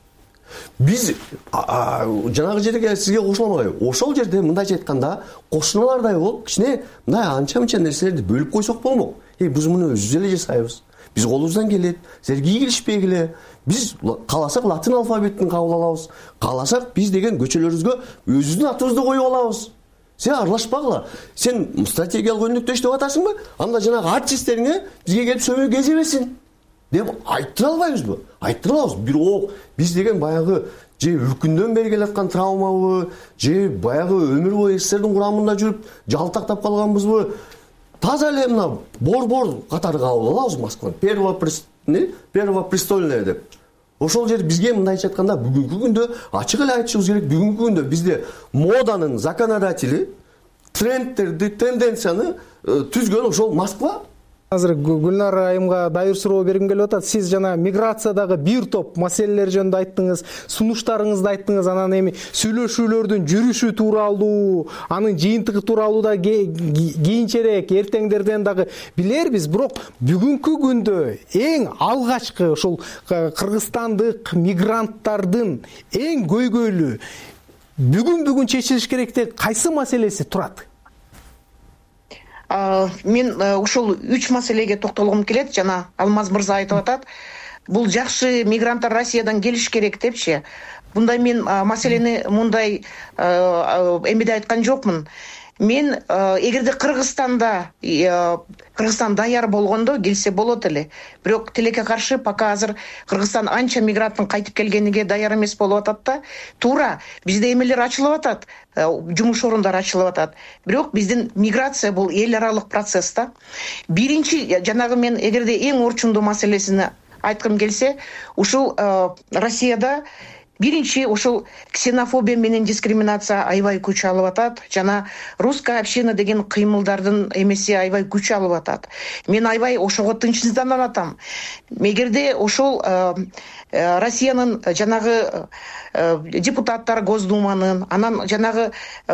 Биз жанагы жерге сизге кошула алмайбы? Ошол жерде мындайча айтканда кошуналардай болуп кичине мындай анча-мынча нерселерди бөлүп койсок болмок. Э, биз муну өзүбүз эле жасайбыз. Биз колубуздан келет. Силерге киришпегиле. Биз кааласак латын алфавитин кабыл алабыз. Кааласак биз деген көчөлөрүбүзгө өзүбүздүн атыбызды коюп алабыз. Сен аралашпагыла. Сен стратегиялык өнүктөш деп атасыңбы? Анда жанагы артисттериңе бизге келип сөмө кезебесин деп айттыра албайбызбы? Айттыра алабыз. Бирок биз деген баягы же үркүндөн бери келаткан травмабы, же баягы өмүр бою СССРдин курамында жүрүп жалтактап калганбызбы? Таза эле мына борбор катары кабыл алабыз Москваны. Первопрестольная деп. Ошол жер бизге мындайча айтканда бүгүнкү күндө ачык эле айтышыбыз керек. Бүгүнкү күндө бизде моданын законодатели, трендтерди, тенденцияны түзгөн ошол Москва. Азыр Гүлнар айымга дайыр суроо бергим келип атат. Сиз жана миграциядагы бир топ маселелер жөнүндө айттыңыз, сунуштарыңызды айттыңыз, анан эми сүйлөшүүлөрдүн жүрүшү тууралуу, анын жыйынтыгы тууралуу да кийинчерээк эртеңдерден дагы билербиз. Бирок бүгүнкү күндө эң алгачкы ошол кыргызстандык мигранттардын эң көйгөйлүү бүгүн бүгүн чечилиш керек деген кайсы маселеси турат? Мен ушул үч маселеге токтолгум келет. Жана Алмаз мырза айтып атат, бул жакшы мигранттар Россиядан келиш керек депчи. Мындай мен маселени мындай эмеде айткан жокмун. мен эгерде кыргызстанда кыргызстан даяр болгондо келсе болот эле, бирок тилекке каршы пока азыр Кыргызстан анча мигранттын кайтып келгениге даяр эмес болуп атат да. Туура бизде эмелер ачылып атат, жумуш орундары ачылып атат, бирок биздин миграция бул эл аралык процесс да. Биринчи жанагы мен эгерде эң орчундуу маселесин айткым келсе, ушул Россияда биринчи ушул ксенофобия менен дискриминация аябай күч алып атат жана русская община деген кыймылдардын эмеси аябай күч алып атат. Мен аябай ошого тынчсызданып атам. Эгерде ошол Россиянын жанагы депутаттар Госдуманын, анан жанагы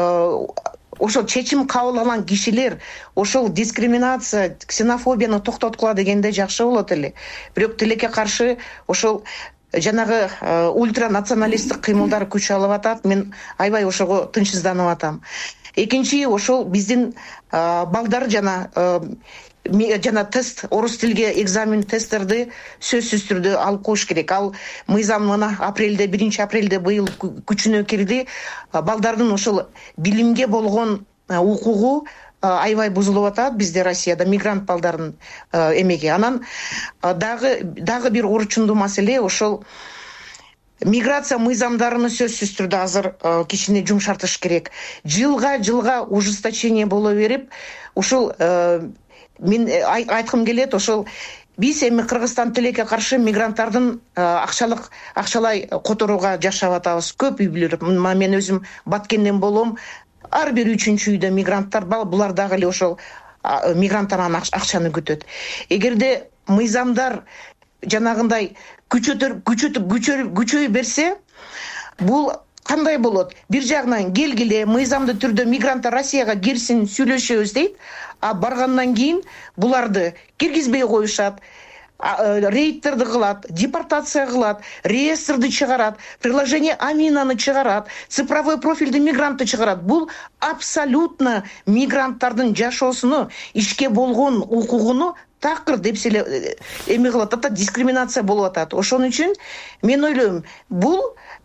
ошол чечим кабыл алган кишилер ошол дискриминация, ксенофобияны токтоткула дегенде жакшы болот эле. Бирок тилекке каршы ошол жанагы ультранационалисттик кыймылдар күч алып атат. Мен аябай ошого тынчсызданып атам. Экинчи ошол биздин балдар жана жана тест, орус тилге экзамен тесттерди сөзсүз түрдө алып коюш керек. Ал мыйзам мына апрелде, биринчи апрелде быйыл күчүнө кирди. Балдардын ошол билимге болгон укугу аябай бузулуп атат бизде Россияда мигрант балдардын эмеги. Анан дагы дагы бир орчундуу маселе ошол миграция мыйзамдарын сөзсүз түрдө азыр кичине жумшартыш керек. Жылга жылга ужесточение боло берип, ушул мен айткым келет, ошол биз эми Кыргызстан тилекке каршы мигранттардын акчалык акчалай которууга жашап атабыз. Көп үй бүлөлөр, мен өзүм Баткенден болом. Ар бир үчүнчү үйдө мигранттар бар, булар дагы эле ошол мигранттардан акчаны күтөт. Эгерде мыйзамдар жанагындай күчөтөр күчөтүп күчөй берсе, бул кандай болот? Бир жагынан келгиле, мыйзамдуу түрдө мигранттар Россияга кирсин, сүйлөшөбүз дейт, а баргандан кийин буларды киргизбей коюшат. Рейдтерди кылат, депортация кылат, реестрди чыгарат, приложение Аминаны чыгарат, цифровой профильди мигрантты чыгарат. Бул абсолютно мигранттардын жашоосуну, ишке болгон укугуну такыр деп эме кылып атат, дискриминация болуп атат. Ошон үчүн мен ойлойм, бул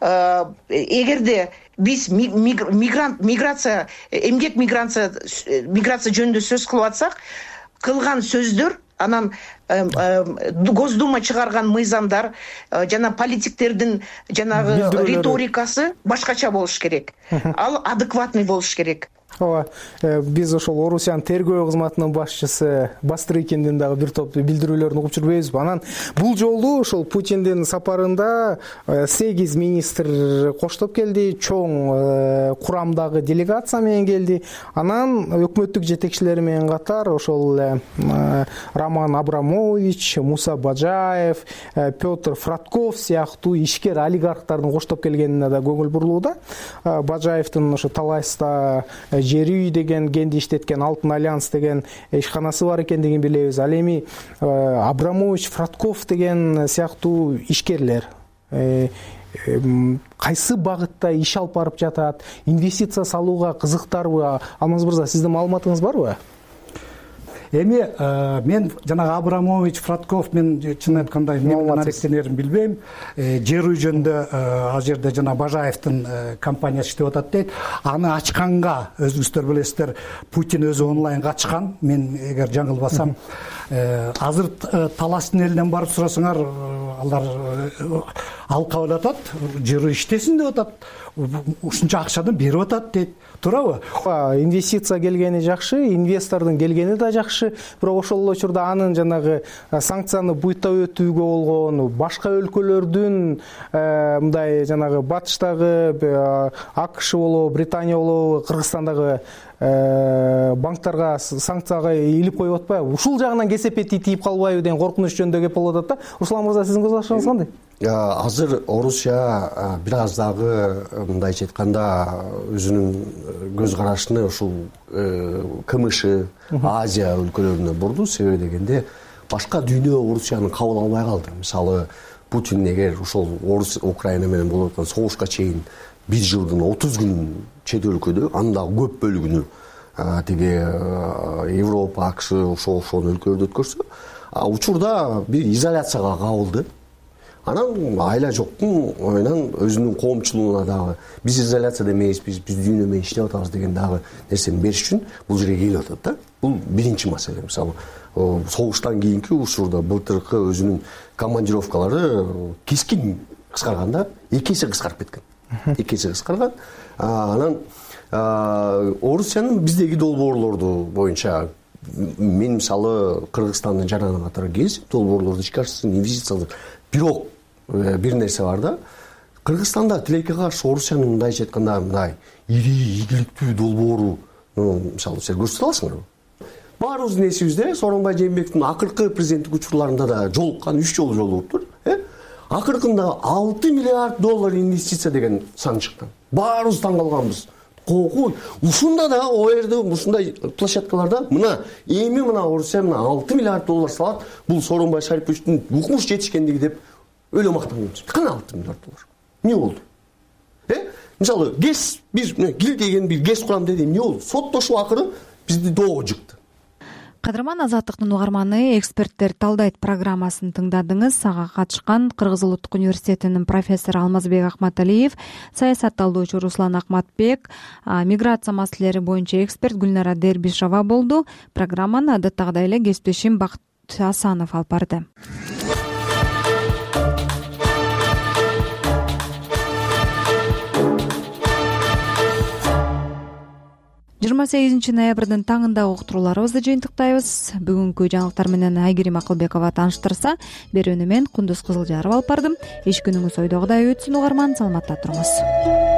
эгерде биз мигрант миграция, эмгек миграция миграция жөнүндө сөз кылып атсак, кылган сөздөр, анан Госдума чыгарган мыйзамдар жана политиктердин жанагы риторикасы башкача болуш керек. Ал адекватный болуш керек. Ооба, биз ошол Орусиянын тергөө кызматынын башчысы Бастрыкиндин дагы бир топ билдирүүлөрүн угуп жүрбөйбүзбү? Анан бул жолу ошол Путиндин сапарында сегиз министр коштоп келди, чоң курамдагы делегация менен келди. Анан өкмөттүк жетекчилери менен катар ошол Роман Абрамович, Муса Бажаев, Петр Фратков сыяктуу ишкер олигархтардын коштоп келгенине да көңүл бурулууда. Бажаевдин ошо Талайста жер үй деген кенди иштеткен Алтын Альянс деген ишканасы бар экендигин билебиз. Ал эми Абрамович, Фратков деген сыяктуу ишкерлер кайсы багытта иш алып барып жатат, инвестиция салууга кызыктарбы? Алмаз мырза, сиздин маалыматыңыз барбы? Эми мен жанагы Абрамович, Фратков, мен чын айтканда менин аректенерин билбейм. Жер үй жөнүндө ал жерде жана Бажаевдин компаниясы иштеп атат дейт. Аны ачканга өзүңүздөр билесиздер, Путин өзү онлайнга ачкан. Мен эгер жаңылбасам, азыр Таластын элинен барып сурасаңар, алар алкап атат, жер үй иштесин деп атат. Ушунча акчаны берип атат дейт. Туурабы? Инвестиция келгени жакшы, инвестордун келгени да жакшы, бирок ошол эле учурда анын жанагы санкцияны буйта өтүүгө болгон башка өлкөлөрдүн мындай жанагы батыштагы АКШ болобу, Британия болобу, Кыргызстандагы банктарга санкцияга илип коюп атпайбы? Ушул жагынан кесепети тийип калбайбы деген коркунуч жөнүндө кеп болуп атат да. Руслан мырза, сиздин көз карашыңыз кандай? Азыр Орусия бир аз дагы мындайча айтканда өзүнүн көз карашын ушул КМШ, Азия өлкөлөрүнө бурду. Себеби дегенде башка дүйнө Орусияны кабыл албай калды. Мисалы, Путин эгер ушул Орус Украина менен болуп аткан согушка чейин бир жылдын отуз күнүн чет өлкөдө, анын дагы көп бөлүгүнү тиги Европа, АКШ ошол ошол өлкөлөрдө өткөрсө, учурда бир изоляцияга кабылды. анан айла жоктун менен өзүнүн коомчулугуна дагы биз изоляцияда эмеспиз, биз дүйнө менен иштеп атабыз деген дагы нерсени бериш үчүн бул жерге келип атат да. Бул биринчи маселе. Мисалы согуштан кийинки учурда былтыркы өзүнүн командировкалары кескин кыскарганда эки эсе кыскарып кеткен. эки эсе кыскарган. Анан Орусиянын биздеги долбоорлорду боюнча мен мисалы Кыргызстандын жараны катары келип долбоорлорду ишке ашсын, инвестициялар. Бирок бир нерсе бар да. Кыргызстанда тилекке каршы Орусиянын мындайча айтканда мындай ири ийгиликтүү долбоору, мисалы сен көрсөтө аласыңарбы? Баарыбыздын эсибизде Сооронбай Жээнбековдун акыркы президенттик учурларында да жолуккан үч жолу жолугуптур. Акыркында алты миллиард доллар инвестиция деген сан чыккан. Баарыбыз таң калганбыз. Кокун ушунда да оерде ушундай площадкаларда мына эми мына Орусия мына алты миллиард доллар салат, бул Сооронбай Шариповичтин укмуш жетишкендиги деп өлө мактанабыз. Кана алты миллиард доллар? Эмне болду? Э? Мисалы ГЭС бир гил деген бир ГЭС курам деди, эмне болду? Соттошуу акыры бизди доого жыкты. Кадырман, Азаттыктын угарманы, эксперттер талдайт программасын тыңдадыңыз. Ага катышкан Кыргыз Улуттук университетинин профессору Алмазбек Акматалиев, саясат талдоочу Руслан Акматбек, миграция маселелери боюнча эксперт Гүлнара Дербишова болду. Программаны адаттагыдай эле кесиптешим Бакыт Асанов алып барды. жыйырма сегизинчи ноябрдын таңындагы уктурууларыбызды жыйынтыктайбыз. Бүгүнкү жаңылыктар менен Айгерим Акылбекова тааныштырса, берүүнү мен Кундуз Кызылжаров алып бардым. Иш күнүңүз ойдогудай өтсүн угарман, саламатта туруңуз.